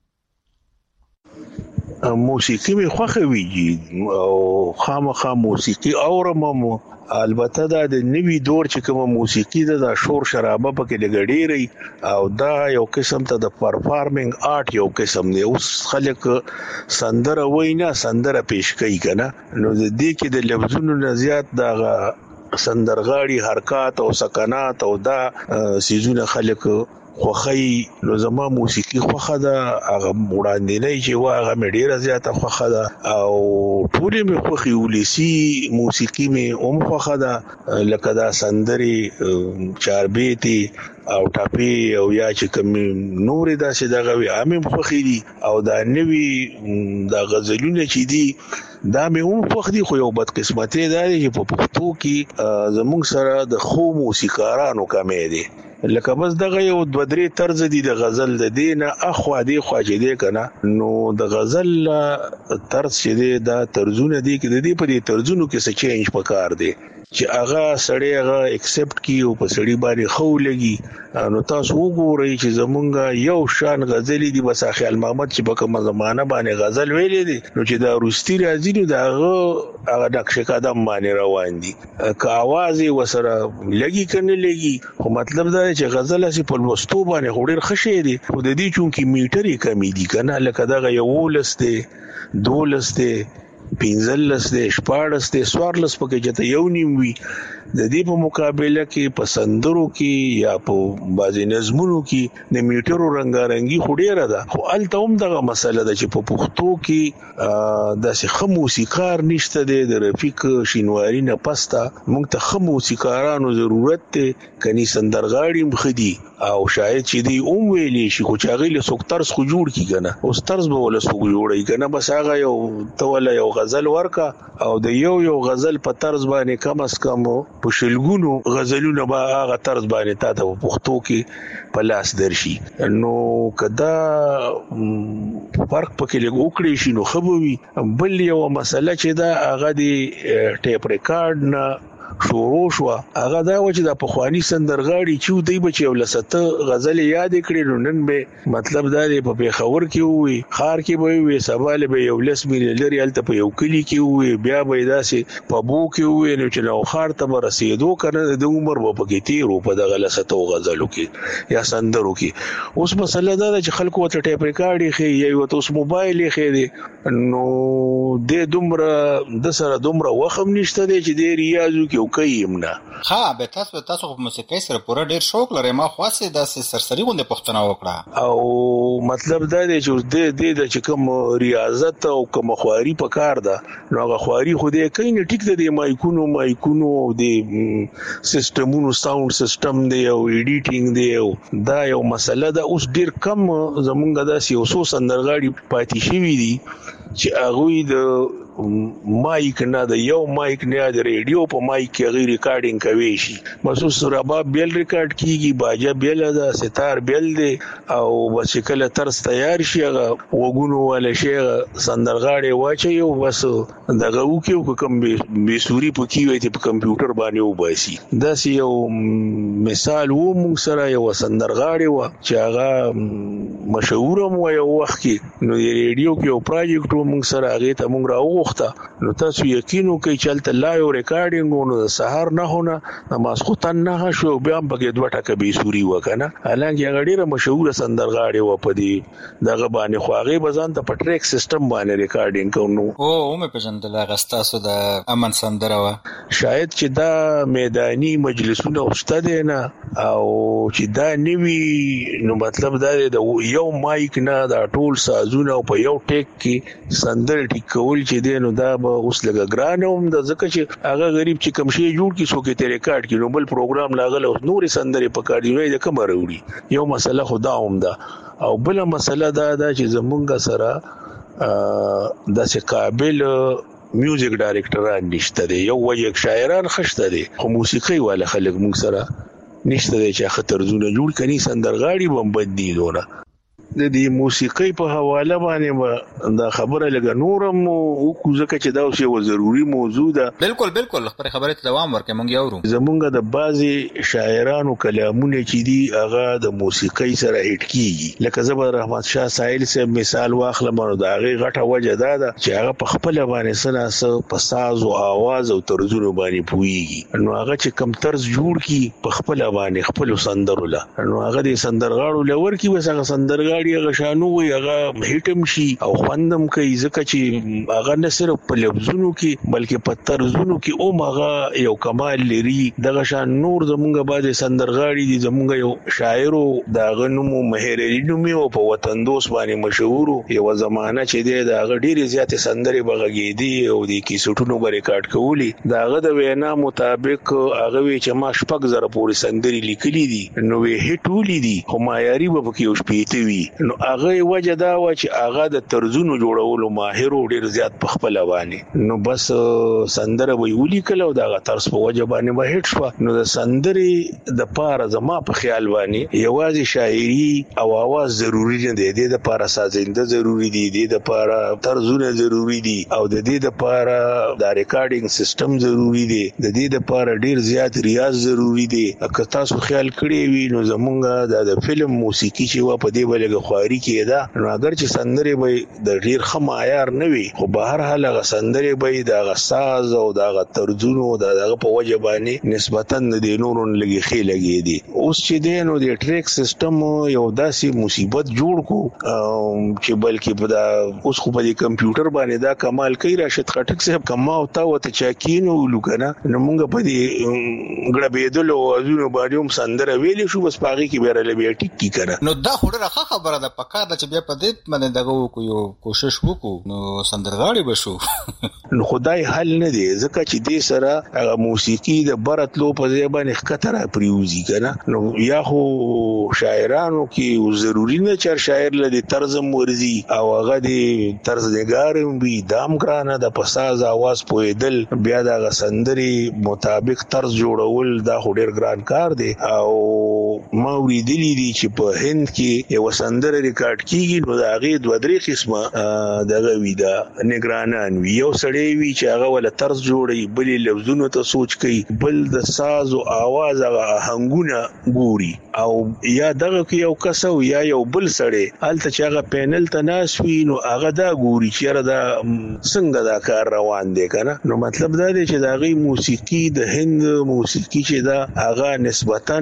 موسیقي می خوخويږي او خامخا موسیقي اورم. البته دا د نوی دور چې کوم موسیقي ده د شور شرابه پکې لګړېږي او دا یو قسم ته د پرفارمینګ آرټ یو قسم دی. اوس خلک سندره وینا سندره پیش کوي کنه، نو د دې کې د لفظونو نه زیات د سندرغاړي حرکات او سکنات او دا سيزونه خلک خوخی. نو زما موسیقي خوخه ده، هغه وړاندې نه چې هغه مې ډیره زیاته خوخه ده او ټولې مې خوخي ولسی موسیقي مې هم خوخه ده، لکه دا سندري چاربیتي او ټاپي او یا چې کوم نورې داسې دغه وي هم خوخي دي او دا نوی دا غزلونه چې دي دا مې هم خوخ دي. خو یو بد قسمتي دا دی چې په پښتو کې زموږ سره د خو موسیقارانو کمې دي، لکه بس دغه یو دوه درې طرز دي د غزل د دینه اخوا دی خواجه دی کنه. نو د غزل طرز چې دی دا طرزونه دي کې د دې په دې طرزونو کې څه چینج پکار دی چې هغه سړی هغه ایکسپټ کی او په سړی باندې خو لګي. نو تاسو وګورئ چې زمونږ یو شان غزل دي، بس خیال محمد چې په کومه زمانہ باندې غزل ویلې دي نو چې دا روستي راځي نو دا هغه نقش قدم باندې روان دي، که आवाज وسره لګي کنه لګي. خو مطلب دا چې غزل اسی په لوستو باندې خوري خشه دي، خو د دې چونکی میټرې کمی دي کنه، لکه دا یو ولسته دولسته پینځلس دی شپاړس دی سوارلس پکې جته یو نیم وي. د دې په مقابله کې په سندرو کې یا په بازي نظمونو کې د میټرو رنگارنګي خډيره ده. خو الته هم دغه مسله ده چې په پښتو کې داسې خو موسیقار نشته دی. د رفیق شینواری نه پستا موږ ته خو موسیقارانو ضرورت ته کني سندرغاړي مخدي او شاید چې دی ویلي شي خو چې غیله سوکترس خو جوړ کی کنه اوس طرز به ولا سوق جوړی کنه. بس هغه یو توله یو غزل ورکا او د یو غزل په طرز باندې کم اس کم په شلګونو غزلونه به هغه طرز باندې تا ته پښتو کې په لاس درشي. نو کدا فرق پکې لګ وکړي شي نو خبوي. بل یو مسله چې دا هغه دی ټیپ ریکارډ نه شروع شو، هغه دا و چې د پخوانی سندرغاړي چې دوی بچي ولسته غزل یاد کړي. نن به مطلب دا دی په پیښور کې وي، خار کې به وي، سباله به یو لس میل لري الته په یو کلی کې وي، بیا به داسې په بو کې وي نو چې نو خار ته رسیدو کنه د عمر په کې تیرو په دغه لسته غزلو کې یا سندرو کې. اوس مسله دا چې خلکو ته ټیپ ریکارډ خي یا یو اوس موبایل خي دي نو د دومره د سره دومره وخم نشته دی چې د ریاضو کې کویمنا. ها به تاسو په موسیقۍ سره پوره ډیر شوق لرئ. ما خاصه داسې سرسری غونډه پښتنه وکړه او مطلب دا دی چې د چې کوم ریاضت او کوم خواري په کار ده نو هغه خواري خو دې کین ټیک ده. د مایکونو او د سیستمونو ساوند سیستم دی او ایډیټینګ دی او دا یو مسله ده. اوس ډیر کم زمونږ داسې اوسو سندرغاړي پاتې شوی دي چې هغه د مایک نه د یو مایک نه د ریډیو په مایک کې غیر ریکارډینګ کوي شي. مخصوص رباب بیل ریکارډ کیږي، باجا بیل ده، ستار بیل دی او بس کله ترس تیار شي هغه وګونو ولا شي سندرغاړي واچي او بس دغه وکيو کوم به سوري پکې وي چې په کمپیوټر باندې وباسي. دا یو مثال وو موږ سره یو سندرغاړي و چې هغه مشهور مو یو وخت کې نو ریډیو کې یو پروجیکټ موږ سره هغه ته موږ راو نو تاسو یقینو کوي چې الته لایو ریکارډینګ نو د سحر نه هونه د ماسختن نه شو بیا په دوه ټکه به سوري وکنه. حالانکه هغه ډیره مشهور سندرغاړي و په دې دغه باندې خواغه بزان ته په ټریک سیستم باندې ریکارډینګ کوو. او مې پېژندل هغه ستاسو د امن سندره و. شاید چې دا میداني مجلسونه واستاده نه او چې دا نیوی نو مطلب دا دی د یو مایک نه دا ټول سازونه په یو ټیک کې سندر ټیک کول چې دی نو دا به اوس لګ ګران هم د ځکه چې هغه غریب چې کم شي جوړ کی سو کې تیرې کاټ کې نو بل پروګرام لاغله نورې سندرې پکار دی د کوم وروړي یو مسله خدا هم ده او بل مسله دا چې زمونږ سره د څه قابل میوزیک ډایرکټران نشته دی یو وجه شاعران خشته دي خو موسیقي والا خلک موږ سره نشته دی چې خطر زونه جوړ کړي سندرغاړي بم بدلی دونه د دې موسیقي په حواله باندې دا خبره لګ نورم او کوزه چې دا اوس یو ضروری موضوع ده بالکل پر خبره ته دوام ورکې مونږ یو زمونږ د بازي شاعرانو کلامونه چې دي هغه د موسیقي سره هټ کیږي لکه زبر رحمت شاه ساحل سے مثال واخلم نو دا غي غټه وجه ده چې هغه په خپل باندې سناسه په ساز او आवाज او طرزونو باندې پويږي نو هغه چې کم طرز جوړ کی په خپل باندې خپل سندروله نو هغه د سندرغاړو لور کی وسه سندرغاړي هغه شانو وي هغه هټم شي او خوندم کوي ځکه چې هغه نه صرف په لفظونو کې بلکې په طرزونو کې او هغه یو کمال لري دغه شان نور زمونږ باندې سندرغاړي دي زمونږ یو شاعر دا غنمو مهرري نومي او په وطن دوست باندې مشهور یو زمانہ چې دی دا ډېری زیات سندري بغږیدي او د کیسټونو ریکارډ کولی داغه د وینا مطابق هغه وی چې ما شپږ زره پورې سندري لیکلي دي نو وی هټولي دي خو معیاري به کې اوس پیته وي نو هغه وجه دا و چې هغه د طرزونو جوړولو ماهر ډیر زیات په خپل باندې نو بس سندره وی ولي کله او دا طرز په وجه باندې به هټ شو نو د سندري د پاره زما په خیال باندې یوازې شاعري او आवाज ضروری نه دی د پاره سازنده ضروری دی د پاره طرزونه ضروری دي او د دې د پاره د ریکارډینګ سیستم ضروری دی د دې د پاره ډیر زیات ریاض ضروری دی که تاسو خیال کړی وي نو زمونږ د فلم موسیقي چې و په دې بلګه خواري کېده نو اگر چې سندري به د ډیر خمایار نه وي خو به هر حال غ سندري به د غساز او د طرزونو د په وجه باندې نسبتا د نورون لګي خېلګي دي اوس چې دینو د ټریک سیستم یو داسې مصیبت جوړ کو چې بلکې په دا اوس خو په کمپیوټر باندې دا کمال کوي راشد خټک صاحب کما او تا وته چاکینو لوکنه نو موږ په دې غړبېدلو وازونو باندې هم سندره ویلې شو بس پاغي کې بیره لبي ټیک کی کړه نو دا خو ډېره خبره ده پکار ده چې بیا په دې باندې دغه وکړو کوشش وکړو نو سندرغاړي بشو نو خدای حل نه دی ځکه چې دې سره هغه موسیقي د برتلو په ځای باندې خطر پریوزي کنه نو یا خو شاعرانو کې ضروری نه چې شاعر له طرز مرزي او هغه د طرز نگارم وي دام کرانه د پساز आवाज پویدل بیا د سندري مطابق طرز جوړول دا ډېر ګران کار دی او ما وریدلی دي چې په هند کې یو سندره ریکارډ کیږي نو دا غي دوه درې قسمه دغه وی دا نگرانان وی یو سړی وی چې هغه ول طرز جوړي بل لفظونو ته سوچ کوي بل د ساز او आवाज هغه هنګونه ګوري او یا دغه کې یو کسو یا یو بل سړی الته چې هغه پینل ته ناس وی نو هغه دا ګوري چې دا څنګه دا کار روان دی کنه نو مطلب دا دی چې دا غي موسیقي د هند موسیقي چې دا هغه نسبتا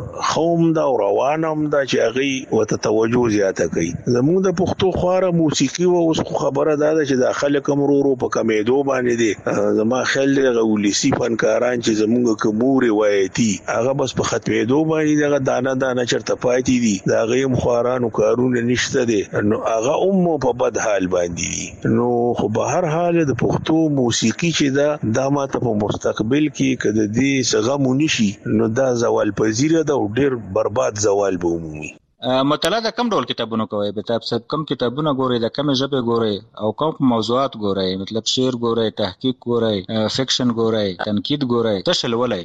خوم دا روانم دا چې هغه وته توجه زیاته کوي زموږ د پښتو خواره موسیقي او اوس خبره ده چې د خلک امرورو په کمیدو باندې دي زما خل غولیسی فنکاران چې زموږ کومور روایتي هغه بس په ختمېدو باندې دغه دانه چرته پاتې دي دا غیم خوارانو کارونه نشته دي نو هغه په بد حال باندې نو خو به هر حال د پښتو موسیقي چې دا ماته په مستقبل کې کده دې څنګه مونشي نو دا زوال پذیره ده او ډیر برباد زوال به عمومي مطالعه د کوم ډول کتابونو کوي به تاسو کوم کتابونه ګورئ د کوم ژبه ګورئ او کوم موضوعات ګورئ مطلب شعر ګورئ تحقیق ګورئ فکشن ګورئ تنقید ګورئ تشل ولای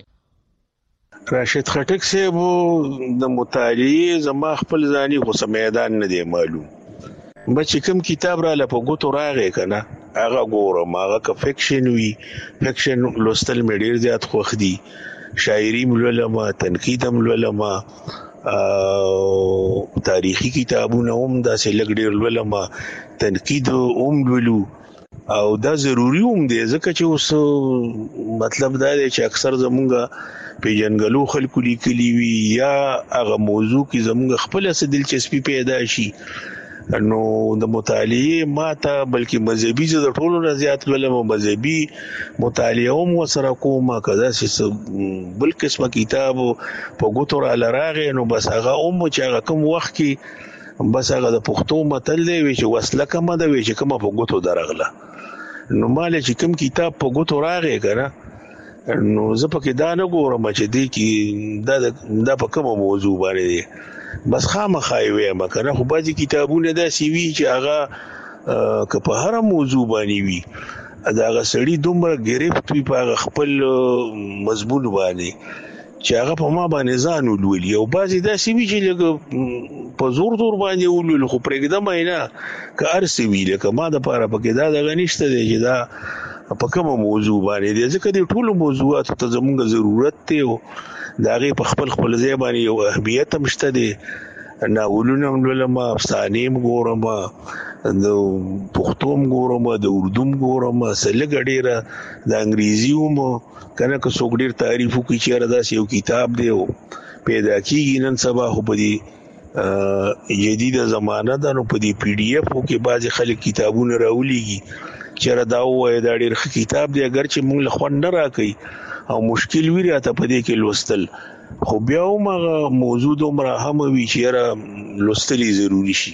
راشد خټک صاحب د مطالعه زما خپل ځاني خو میدان نه دی معلوم بچ کوم کتاب را لپاره ګوتو راغې کنه هغه ګورم هغه که فکشن وی فکشن لوستل مې ډیر زیات خوښ دي شاعری ملولما تنقید ملولما تاریخي کتابونه هم داسې لګ ډیر ملولما تنقید هم ولو او دا ضروری هم دی ځکه چې اوس مطلب دا دی چې اکثر زمونږ په جنګلو خلکو لیکلي وي یا هغه موضوع کې زمونږ خپل څه دلچسپي پیدا شي نو د مطالعه ماته بلکې مذهبي زه د ټولو نه زیات ولم مذهبي مطالعه هم وسره کوم کدا چې بل قسمه کتاب په ګوتو را لراغه نو بس هغه چې هغه کوم وخت کې بس هغه د پښتو متل دی چې وسله کوم ده چې کوم په ګوتو درغله نو مال چې کوم کتاب په ګوتو راغی کنه نو زه پکې دا نه ګورم چې دی کې دا په کومه موضوع باندې دی بس خامخای وایم کنه خو بعضی کتابونه دا سی وی چې هغه که په هر موضوع باندې وي دا هغه سړی دومره گرفت وي په خپل مضمون باندې چې هغه په ما باندې ځان ولولي او بعضی دا سی وی چې لکه په زور باندې ولول خو پرېږدم نه که ارسي وی لکه ما د پاره پکې دا دغه نشته دی چې دا په کومه موضوع باندې دی ځکه د ټولو موضوعاتو ته زموږ ضرورت دی او دا غي په خپل ځای باندې یو اهمیت هم شته دي ناولونه ولما افسانې ګورم د پښتو ګورم د اردو ګورم سلګ ډیره د انګریزي هم کنه که څوک ډیر تعریف کوي چې رادا یو کتاب دی او پیدا کیږي نن سبا خو په دې جديده زمانہ ده نو په دې پی ډی اف کې بعضي خلک کتابونه راولېږي چې رادا وای دا ډیر کتاب دی اگر چې موږ له خوند نه راکې او مشکل وی راته پدې کې لوستل خو بیا هم موضوع دومره هم وی چې را لوستلې ضروری شي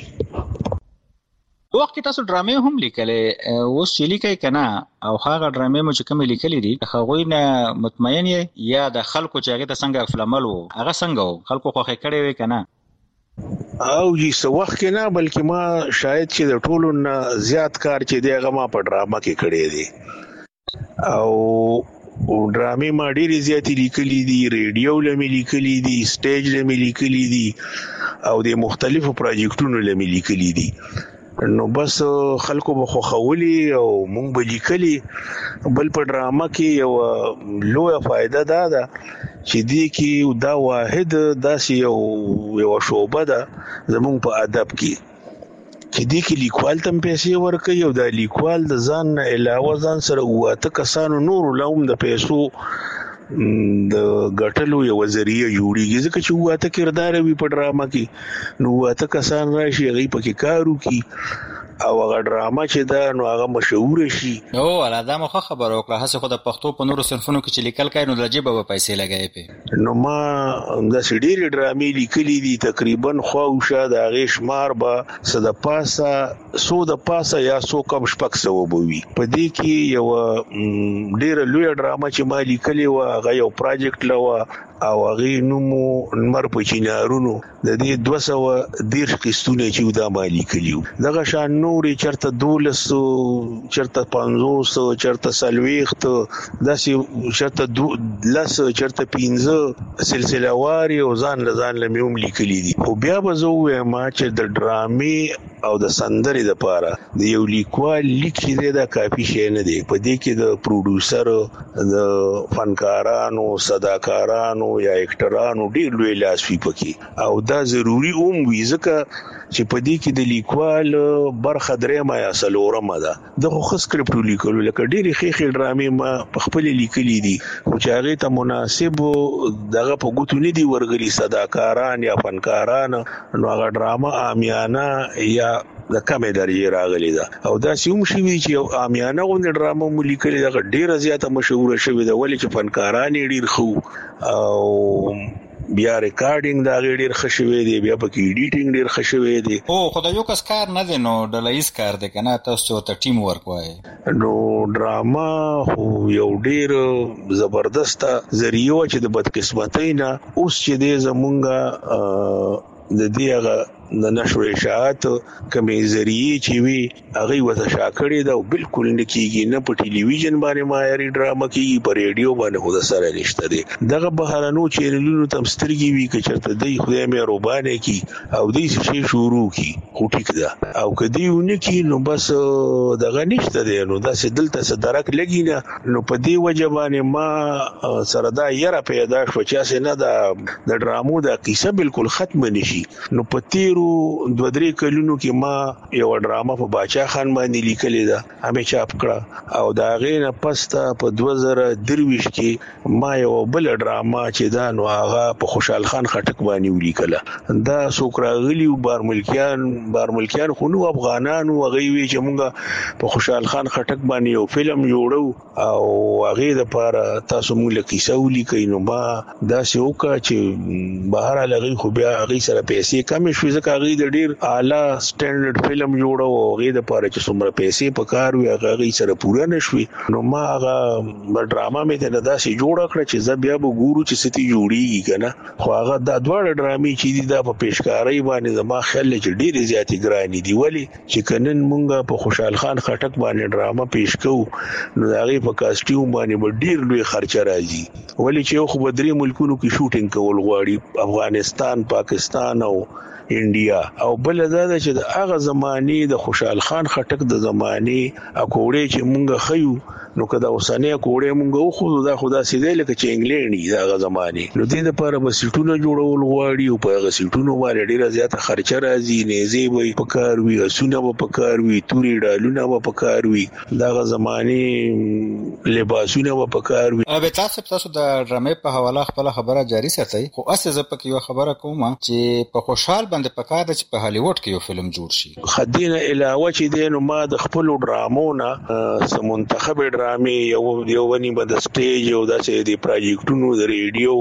وخت تاسو ډرامې هم لیکلې اوس چې لیکي کنه او هغه ډرامې مو چې کوم لیکلې دي هغه نه مطمئن یا د خلکو چې هغه څنګه خپلمل وو هغه څنګه خلکو خو خکړې وي کنه او جی سو وخت کې نه بلکې ما شاید چې د ټولو نه زیات کار چې دی هغه ما په ډراما کې کړی دی او ډرامې ما ډېرې زیاتې لیکلې دي ریډیو لمې لیکلې دي سټیج لمې لیکلې دي او د مختلفو پروجیکټونو لمې لیکلې دي نو بس خلکو به خوښولي او مونږ به لیکلي بل په ډراما کې یو لویه فائدہ ده چې دې کې دا واحد داسې یو شعبه ده زمونږ په ادب کې چې دې کې لیکوال تم پیسې ورکوي او دا لیکوال د ځان نه علاوه ځان سره واته کسانو نور لوم د پیسو د غټلو یو ذریعہ جوړیږي ځکه چې واته کردار وي په ډراما کې نو واته کسان راشي غي پکې کارو کی او هغه ډراما چې دا نو هغه مشهور شي او الاده مخه خبر وکړه هڅه خو د پښتو په نورو صنفونو کې چې لیکل کای نو د جيبه به پیسې لګای په نو ما د سړي ډرامې لیکلې دي تقریبا خواوشه د هغه شمار به صد پاسه یا 100 کم شپک سو بوي په دې کې یو ډېر لوی ډراما چې ما لیکلې و هغه یو پروجیکټ لوا او هغه نومو نمبر په چینارونو د دې 213 قسطونه چې دا ما لیکلیو دغه شان نورې چرته 1200 چرته 500 چرته 40 داسې چرته 10 چرته 15 سلسله واري او ځان لميوم لیکلي دي او بیا به زه وایم چې د ډرامې او د سندرې لپاره د یو لیکوال لیکي دا کافي شی نه دی په دې کې د پروډوسر د فنکارانو صداکارانو یا اکټرانو ډیر لوی لاس وی پکې او دا ضروری وي ځکه چې په دې کې د لیکوال برخه درې ما یا سلورم ده د خو سکرپټ لیکلو لکه ډېری خېخې ډرامې ما په خپل لیکلې دي خو چې هغه ته مناسب دغه په ګوتو نه دي ورغلي صداکاران یا فنکاران نو هغه ډراما عامیانه یا د کمې درجه راغلي ده او دا سیوم شي چې عامیانه غونډه ډراما مو لیکلې ده ډېره زیاته مشهور شوې ده ولې چې فنکاران ډېر خو او بیا ریکارډینګ دا ډېر خښوي دی بیا پکې ایډیټینګ ډېر خښوي دی او خدای یو کس کار نه دی نو ډلایز کار دی کنه تاسو ته ټیم ورک وای نو ډراما خو یو ډېر زبردست ذریعہ چې د بدقسمتۍ نه اوس چې د زمونږه د دې هغه د نشر اشاعت کمې ذریعہ چې وی هغه وته شاکړې دا بالکل نه کیږي نه په ټلویزیون باندې مایري ډراما کیږي په ریډیو باندې خود سره نشته دي دغه بهرانو چینلونو تم سترګي وی چې چرته دی خدای مې روبانه کی او دې شي شروع کی خو ټیک ده او کدی ونه کی نو بس دغه نشته دی نو دا دلته صدرک لګی نه نو په دې وجبانه ما سره دا یره پیدا شو چې نه د ډرامو د قصه بالکل ختم نشي نو په تیرو تیرو 2-3 کلونو کې ما یو ډرامه په باچا خان باندې لیکلې ده همې چاپ کړه او دا غینه پسته په 2023 کې ما یو بل ډرامه چې دا نو هغه په خوشحال خان خټک باندې ولیکله دا سوکراغلی بارملکیان خو نو افغانانو هغه وی چې مونږه په خوشحال خان خټک باندې یو فلم جوړو او هغه د لپاره تاسو مونږ له کیسه ولیکئ نو ما دا سوکا چې بهر لغی خو بیا هغه سره پیسې کم شوي ځکه هغه د ډیر اعلی سټانډرډ فلم جوړو او هغه د لپاره چې څومره پیسې پکار وي هغه سره پوره نشوي نو ما هغه ډرامه مې ته داسې جوړ کړ چې زه بیا به ګورو چې ستې جوړیږي کنه خو هغه د دوه ډرامې چې دي دا په پیشکاري باندې زما خیال چې ډیر زیاتې ګرانی دي ولی چې کنن مونږه په خوشحال خان خټک باندې ډرامه پیش کوو نو هغه په کاستیوم باندې ډیر لوی خرچه راځي ولی چې خو بدري ملکونو کې شوټینګ کول غواړي افغانستان پاکستان او انډیا او بل دا چې د هغه زماني د خوشحال خان خټک د زماني اکوړې چې مونږ خيو نو کدا اوسانه کوړې مونږ خو دا خدا سیده لکه چې انګلند دا هغه زماني نو دې لپاره به سیټونه جوړول غواړي او په هغه سیټونو باندې ډیره زیاته خرچه راځي نيزي وي پکار وي اسونه به پکار وي توري ډالونه به پکار وي دا هغه زماني لباسونه به پکار وي به تاسو د ډرامې په حواله خپل خبره جاری ساتي خو اسه ز پکې یو خبره کوم چې په خوشحال باندې پکار ده چې په هالیوډ کې یو فلم جوړ شي خدینه علاوه چې دینو ما د خپل ډرامونه سمنتخب ډرامې یو ونی بد سټیج او داسې د پروجیکټونو د ریډیو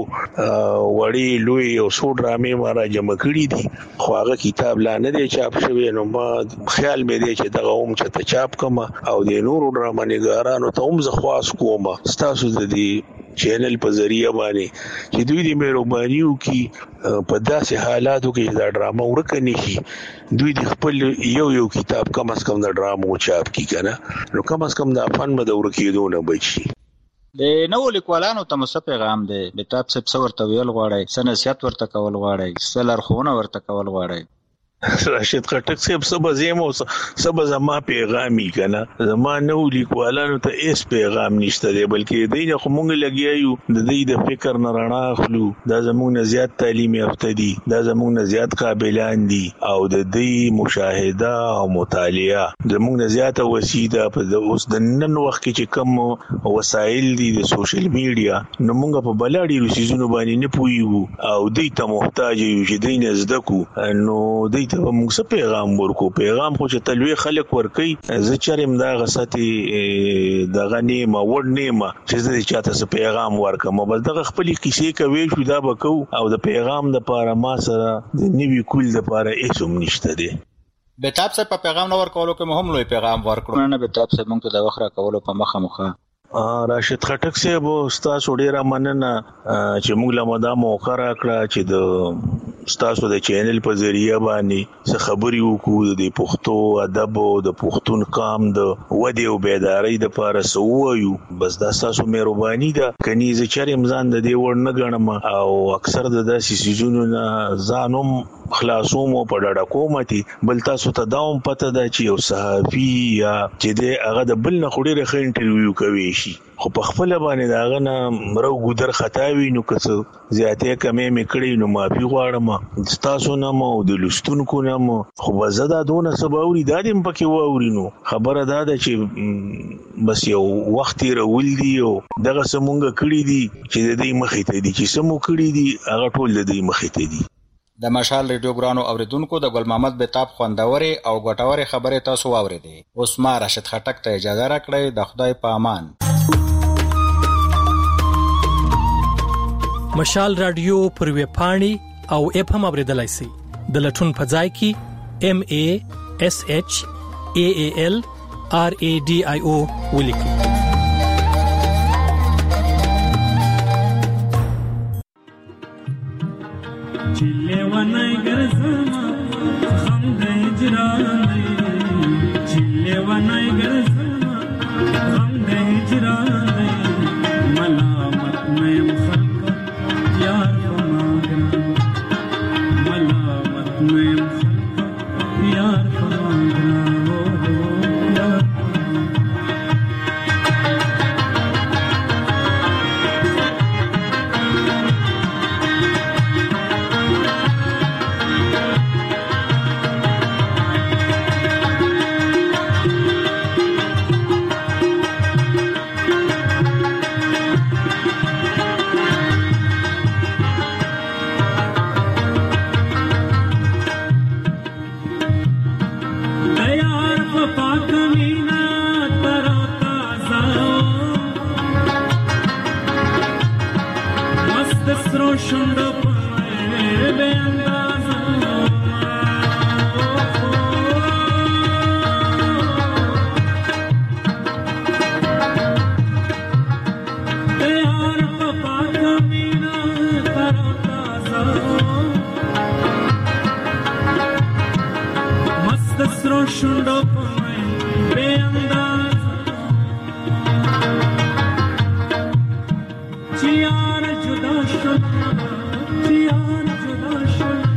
وړي لوی او سو ډرامې ما را جمع کړې دي خو هغه کتاب لا نه دی چاپ شوی نو ما خیال مې دی چې دغه چې ته چاپ کما او د نورو ډرامه نګارانو ته هم زه خواس کوم تاسو د دې چینل په ذریعہ باندې چې دوی د مهرباني وکي په داسې حالاتو کې دا ډرامه ورکني شي دوی د خپل یو کتاب کم از کم د ډرامو چاپ کی کنه نو کم از کم د فن مده ورکیدو نه بچي د نو لیکوالانو ته مو پیغام دی به تاسو څه ورته ویل غواړئ سنسیات ورته کول غواړئ سلر خونه ورته کول غواړئ راشد خټک صاحب سبا زمو سبا زما پیغامي کنه زما نو لیکوالانو ته ایس پیغام نشته دی بلکې دینه خو مونږ لګیایو د دې د فکر نه رڼا اخلو دا زموږ نه زیات تعلیم یافته دي دا زموږ نه زیات قابلان دي او د دې مشاهده او مطالعه زموږ نه زیاته وسیده په اوس د نن وخت کې چې کم وسایل دي د سوشل میډیا نو مونږ په بلاډي روسيزونو باندې نه پويو او دې ته محتاج یو چې دینه زده کو نو دې ته موږ څه پیغام ورکو پیغام خو چې تلوي خلک ورکي زه چرېم دا غساتي دغه نیمه ور نیمه چې زه چاته څه پیغام ورکم بس دغه خپل کیسې کوي شو دا بکو او د پیغام د پاره ما سره د نیوی کول د پاره هیڅ نشته دی به تاسو په پیغام نور کولو کې مهم لوی پیغام ورکړو نه به تاسو موږ ته د وخره کولو په مخه راشد خټک صاحب استاد ډیره مننه چې موږ له مدا موقع راکړه چې د تاسو د چینل په ذریعہ باندې څه خبري وکړو د پښتو ادب او د پښتون قام د ودی او بیداری د لپاره سوویو بس دا تاسو مهرباني ده کني چې چرېم ځان د دې ور نه غنم او اکثر د داسې سيزونو نه ځانوم خلاصوم په ډډه کومتي بل تاسو ته داوم پته ده چې یو صحافي یا چې د هغه د بل نه خوري رخ انټرویو کوي خو په خپل باندې داغه نه مرو ګدر خطاوي نو کڅ زیاته کمې میکړې نو معافي غواړم تاسو نه مو د لستونکو نه مو خو زدا دونه سباوري دادم پکې واورینو خبره ده چې بس یو وخت رول دی او دغه سمونګه کړی دي چې د دې مخې ته دي چې سمو کړی دي هغه ټول د دې مخې ته دي د مشال ریډیو ګرانو اوریدونکو د ګل محمد بیتاب خوندوري او ګټوري خبره تاسو واوریدې اوس ما راشد خټک ته اجازه راکړئ د خدای په امان مشال رادیو پر ویب پاڼې او اپ هم اوریدلای شئ د لټون په ځای کې MASHALRADIO ولیکئ چله ونای ګرځما هم د هجران چله ونای ګرځما هم د هجران ملامت مې خلق یار فماګران ملامت مې خلق یار فماګران मस्त सरो शंडो बे अंदाज़ा यार पापा कमीना करो ताज़ा मस्त सरो शंडो बे अंदाज़ा जियार जुदा शुदा जियार जुदा शुदा